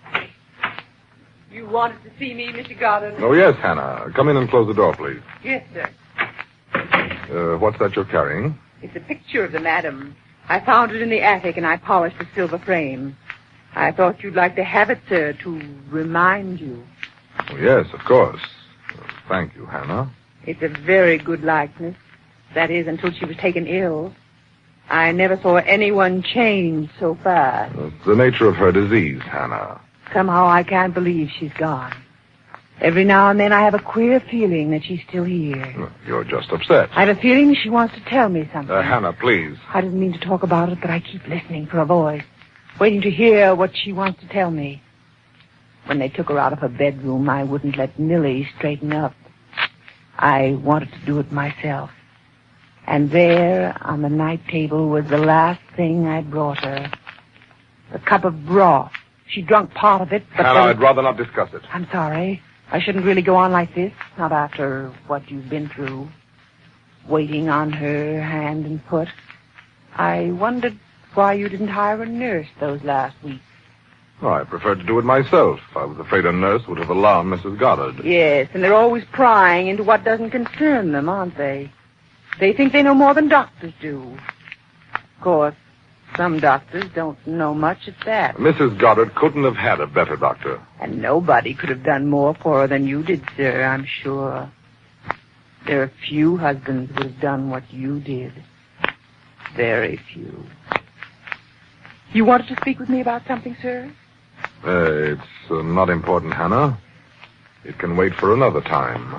You wanted to see me, Mister Goddard? Oh, yes, Hannah. Come in and close the door, please. Yes, sir. Uh, what's that you're carrying? It's a picture of the madam. I found it in the attic, and I polished the silver frame. I thought you'd like to have it, sir, to remind you. Oh, yes, of course. Uh, thank you, Hannah. It's a very good likeness. That is, until she was taken ill. I never saw anyone change so fast. It's the nature of her disease, Hannah. Somehow I can't believe she's gone. Every now and then I have a queer feeling that she's still here. You're just upset. I have a feeling she wants to tell me something. Uh, Hannah, please. I didn't mean to talk about it, but I keep listening for a voice, waiting to hear what she wants to tell me. When they took her out of her bedroom, I wouldn't let Millie straighten up. I wanted to do it myself. And there, on the night table, was the last thing I brought her. A cup of broth. She drunk part of it, but... Hannah, then... I'd rather not discuss it. I'm sorry. I shouldn't really go on like this, not after what you've been through. Waiting on her hand and foot. I wondered why you didn't hire a nurse those last weeks. Oh, I preferred to do it myself. I was afraid a nurse would have alarmed Missus Goddard. Yes, and they're always prying into what doesn't concern them, aren't they? They think they know more than doctors do. Of course, some doctors don't know much at that. Missus Goddard couldn't have had a better doctor. And nobody could have done more for her than you did, sir, I'm sure. There are few husbands who would have done what you did. Very few. You wanted to speak with me about something, sir? Uh, it's uh, not important, Hannah. It can wait for another time.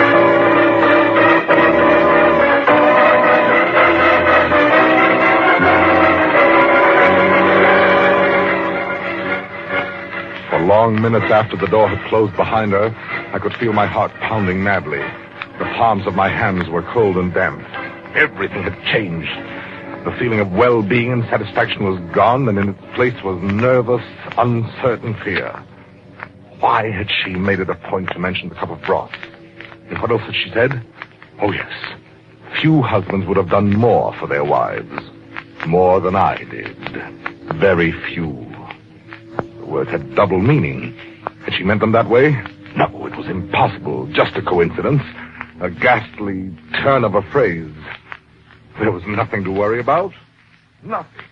For long minutes after the door had closed behind her, I could feel my heart pounding madly. The palms of my hands were cold and damp. Everything had changed. The feeling of well-being and satisfaction was gone, and in its place was nervous, uncertain fear. Why had she made it a point to mention the cup of broth? And what else had she said? Oh, yes. Few husbands would have done more for their wives. More than I did. Very few. The words had double meaning. Had she meant them that way? No, it was impossible. Just a coincidence. A ghastly turn of a phrase. There was nothing to worry about. Nothing.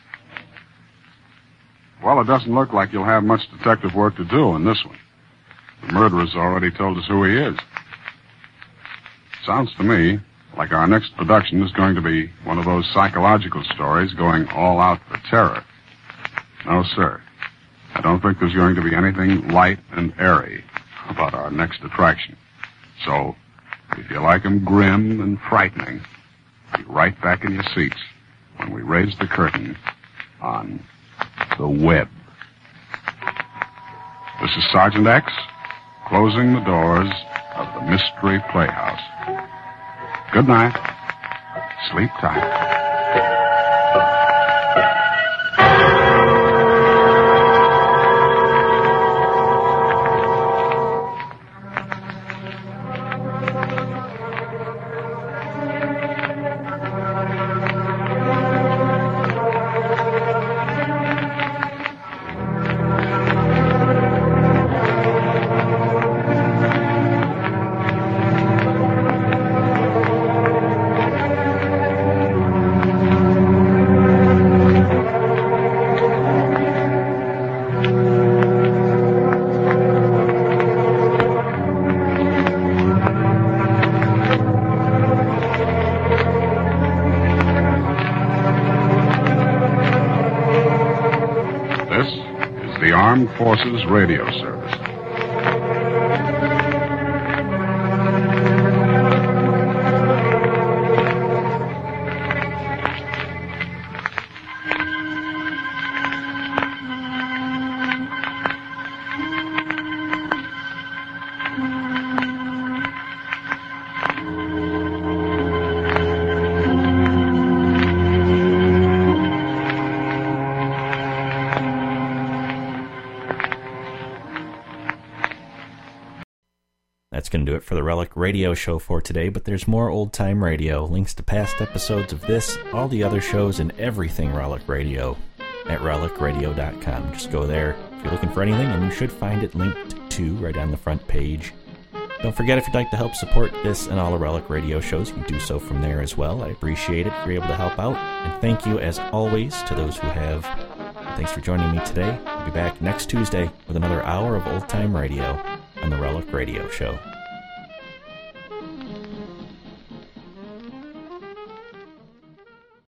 Well, it doesn't look like you'll have much detective work to do in this one. The murderer's already told us who he is. Sounds to me like our next production is going to be one of those psychological stories going all out for terror. No, sir. I don't think there's going to be anything light and airy about our next attraction. So, if you like 'em grim and frightening, be right back in your seats when we raise the curtain on The Web. This is Sergeant X, closing the doors of the Mystery Playhouse. Good night. Sleep tight. Armed Forces Radio Service. That's going to do it for the Relic Radio Show for today, but there's more Old Time Radio, links to past episodes of this, all the other shows, and everything Relic Radio at relic radio dot com. Just go there if you're looking for anything, and you should find it linked to right on the front page. Don't forget, if you'd like to help support this and all the Relic Radio shows, you can do so from there as well. I appreciate it if you're able to help out, and thank you, as always, to those who have. Thanks for joining me today. I'll be back next Tuesday with another hour of Old Time Radio on the Relic Radio Show.